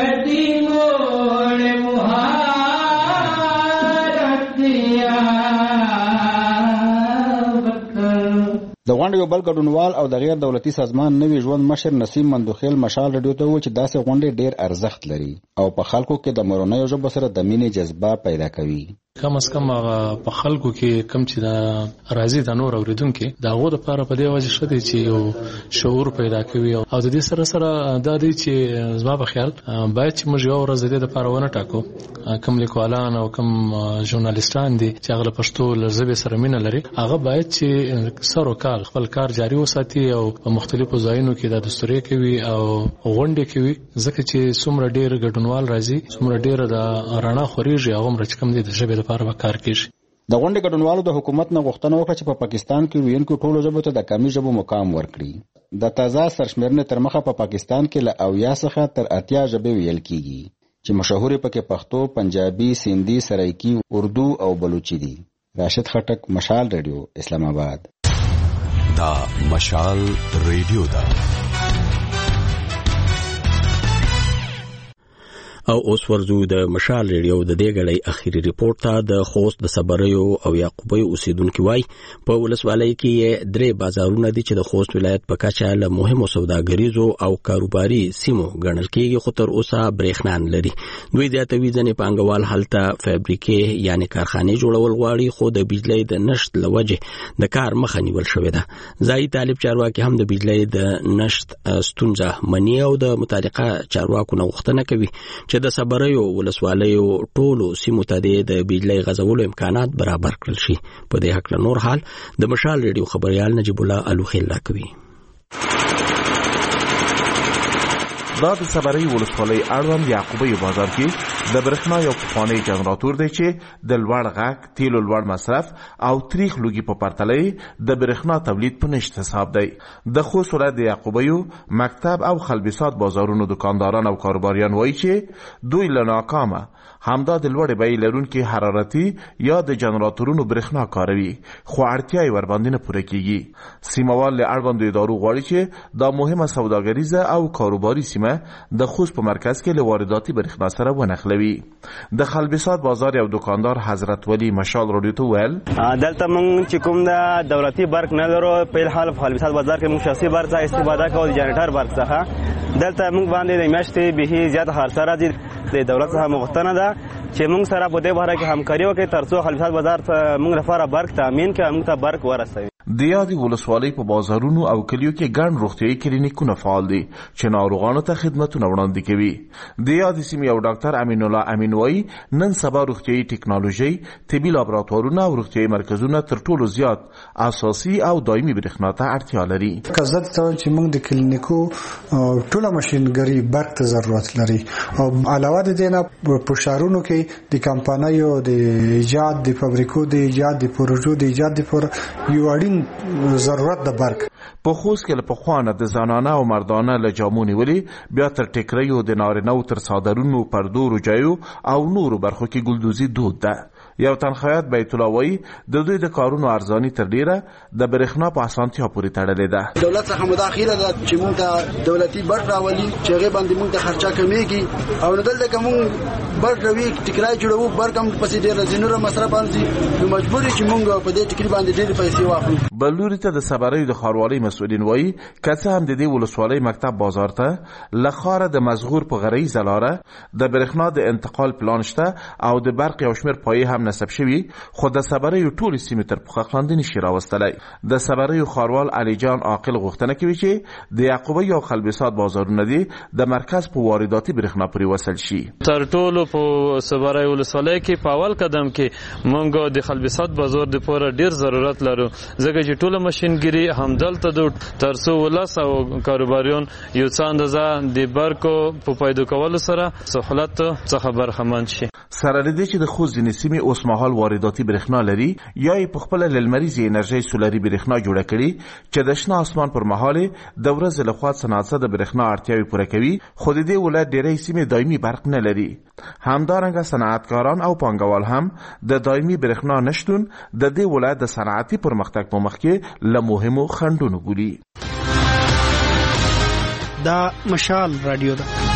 د غونډې یو بل ګډونوال او د غیر دولتي سازمان نوي ژوند مشر نسیم مندوخیل مشال رادیو ته و چې داسې غونډې ډېر ارزښت لري او په خلکو کې د مورنیو ژبو سره د مینې جذبه پیدا کوي. کم از کم په خلکو کې کم چې د راځي د نور اوریدونکو د هغو لپاره په دې وجه شته چې یو شعور پیدا کوي او د دې سره سره دا دی چې زما په خیال باید چې موږ یو ورځ د دې لپاره ونه ټاکو کوم لیکوالان او کوم ژورنالیستان دي چې هغه پښتو لژبې سره مینه لري هغه باید چې سر او کال خپل کار جاري وساتي او په مختلفو ځایونو کې د دستوري کوي او غونډې کوي ځکه چې څومره ډېر ګډونوال راځي څومره ډېر د رڼا خوريږي هغه مرچ کم دي د ژبې لپاره کار کوي. د غونډې ګډونوالو د حکومت نه غوښتنه وکړه چې په پاکستان کې ویونکو ټولو ژبو ته د کمی ژبو مقام ورکړي. د تازه سرشمېرنې تر مخه په پاکستان کې له 80 څخه تر 80 ژبې ویل کیږي چې مشهورې پکې پښتو، پنجابي، سندي، سرایکی، اردو او بلوچي دي. راشد خټک، مشال رادیو، اسلام آباد. دا مشال رادیو دا او اوس ورځو د مشال ریډیو د دې غړې اخیری ریپورت ته د خوست د صبریو او یعقوبی اوسیدونکو وای په ولسوالۍ کې درې بازارونه دي چې د خوست ولایت په کچه له مهمو سوداګریزو او کاروباري سیمو ګڼل کېږي خو تر اوسه برېښنا نه لري. دوی زیاتوي ځنې پانګوال هلته فابریکې یعنی کارخانې جوړول غواړي خو د بجلی د نشت له وجې د کار مخه نیول شوې ده. ځایي طالب چارواکي هم د بجلی د نشت ستونزه مني او د متعلقه چارواکو نه غوښتنه کوي چې د صبریو ولسوالیو ټولو سیمو ته د بجلی غځولو امکانات برابر کړل شي. په دې حق له نور حال د مشال ریډیو خبريال نجیب الله الوخیل راکوي. دا د صبریو ولسوالۍ اړوند یعقوبی بازار کې د برېښنا یو پخوانی جنراتور دی چې د لوړ غږ، تیلو لوړ مصرف او تریخ لوګي په پرتله د برېښنا تولید په نشت حساب دی. د خوست ولایت د یعقوبیو مکتب او خلبسات بازارونو دکانداران او کاروباریان وایي چې دوی له ناکامه همدا د لوړې بیې لرونکي حرارتي یا د جنراتورونو برېښنا کاروي خو اړتیا یې ورباندې نه پوره کیږي. سیموال له اړوندو ادارو غواړي چې دا مهمه سوداګریزه او کاروباري سیمه د خوست په مرکز کې له وارداتي برېښنا سره ونښلوي. د خلبسات بازار یو دکاندار حضرت ولی مشال رادیو ته ویل دلته مونږ چې کوم د دولتي برق نه لرو په حال خلبسات بازار کې مونږ شخصي برق څخه استفاده کوو د جنریټر برق څخه دلته مونږ باندې د میاشتې به زیات خرڅ راځي. د دولت څخه مغوښتنه ده چې موږ سره په دې باره کې همکاري وکړي ترڅو خلبسات بازار ته موږ لپاره برق تامین کړي موږ ته برق ورسوي. د یادې ولسوالۍ په بازارونو او کلیو کې ګڼ روغتیایي کلینیکونه فعال دي چې ناروغانو ته خدمتونه وړاندې کوي. د یادې سیمې یو ډاکټر امین الله امین وایي نن سبا روغتیایي ټکنالوژي، طبي لابراتوارونه او روغتیایي مرکزونه تر ټولو زیات اساسي او دایمي برېښنا ته اړتیا لري. کزت ته چې موږ د کلینیکو ټوله ماشینګري برق ته ضرورت لري او علاوه د دې نه په شهرونو کې د کمپانیو د ایجاد، د فابریکو د ایجاد، د پروژو د ایجاد لپاره یو اړین ضرورت د برق. په خوست کې له پخوانه د زنانه او مردانه له جامو نیولې بیا تر ټیکریو د نارینه‌و تر څادرونو، پردو، روجایو او نورو برخو کې ګلدوزي دود ده. یو تنخیات بیت الله وایي د دوی د کارونو ارزاني تر ډیره د برېښنا په اسانتیا پورې تړلې ده. دولت څخه مداخله ده چې موږ ته دولتي برق راولي چې هغه باندې موږ ته خرچه کمیږي او دلته کوم برق روي ټیکرای جوړو برق هم پسې ډیر زینور مصرف باندې نو مجبور چې موږ په دې ټیکري باندې ډیر پیسې واخلو. بلوري ته د صبریو د ښاروالۍ مسؤلین وایي که څه هم د دې ولسوالۍ مکتب بازار ته له ښاره د مزغور په غریزه لاره د برېښنا د انتقال پلان شته او د برق یو شمېر پایې هم نسب شوی خو د صبریو ټول سیمې تر پخوا لاندې نشي راوستلی. د صبریو خاروال علي جان عاقل غوښتنه کوي چې د یعقوبی او خلبسات بازارونه دي د مرکز په وارداتي برېښنا پورې وصل شي. تر ټولو په صبریو ولسوالۍ کې په اول قدم کې مونږ د خلبسات بازار د پوره ډیر ضرورت لرو ځکه چې ټوله ماشینګری همدلته د ترڅو ولس او کاروباریان یو څه اندازه د برکو په پیدا کولو سره سہولت څخه برخمن شي. سره دې چې د خوست ځینې سیمې اوس مهال وارداتي برېښنا لري یا یې په خپله له لمریزې انرژۍ سولري برېښنا جوړه کړي چې د شنه اسمان پر مهال د ورځې لخوا صنعت د برېښنا اړتیاوې پوره کوي خو د دې ولایت ډېری سیمې دایمي برق نه لري. همدارنګه صنعتکاران او پانګوال هم د دایمي برېښنا نشتون د دې ولایت د صنعتي پرمختګ په مخ کې له مهمو خنډونو ګوري. دا مشال رادیو ده.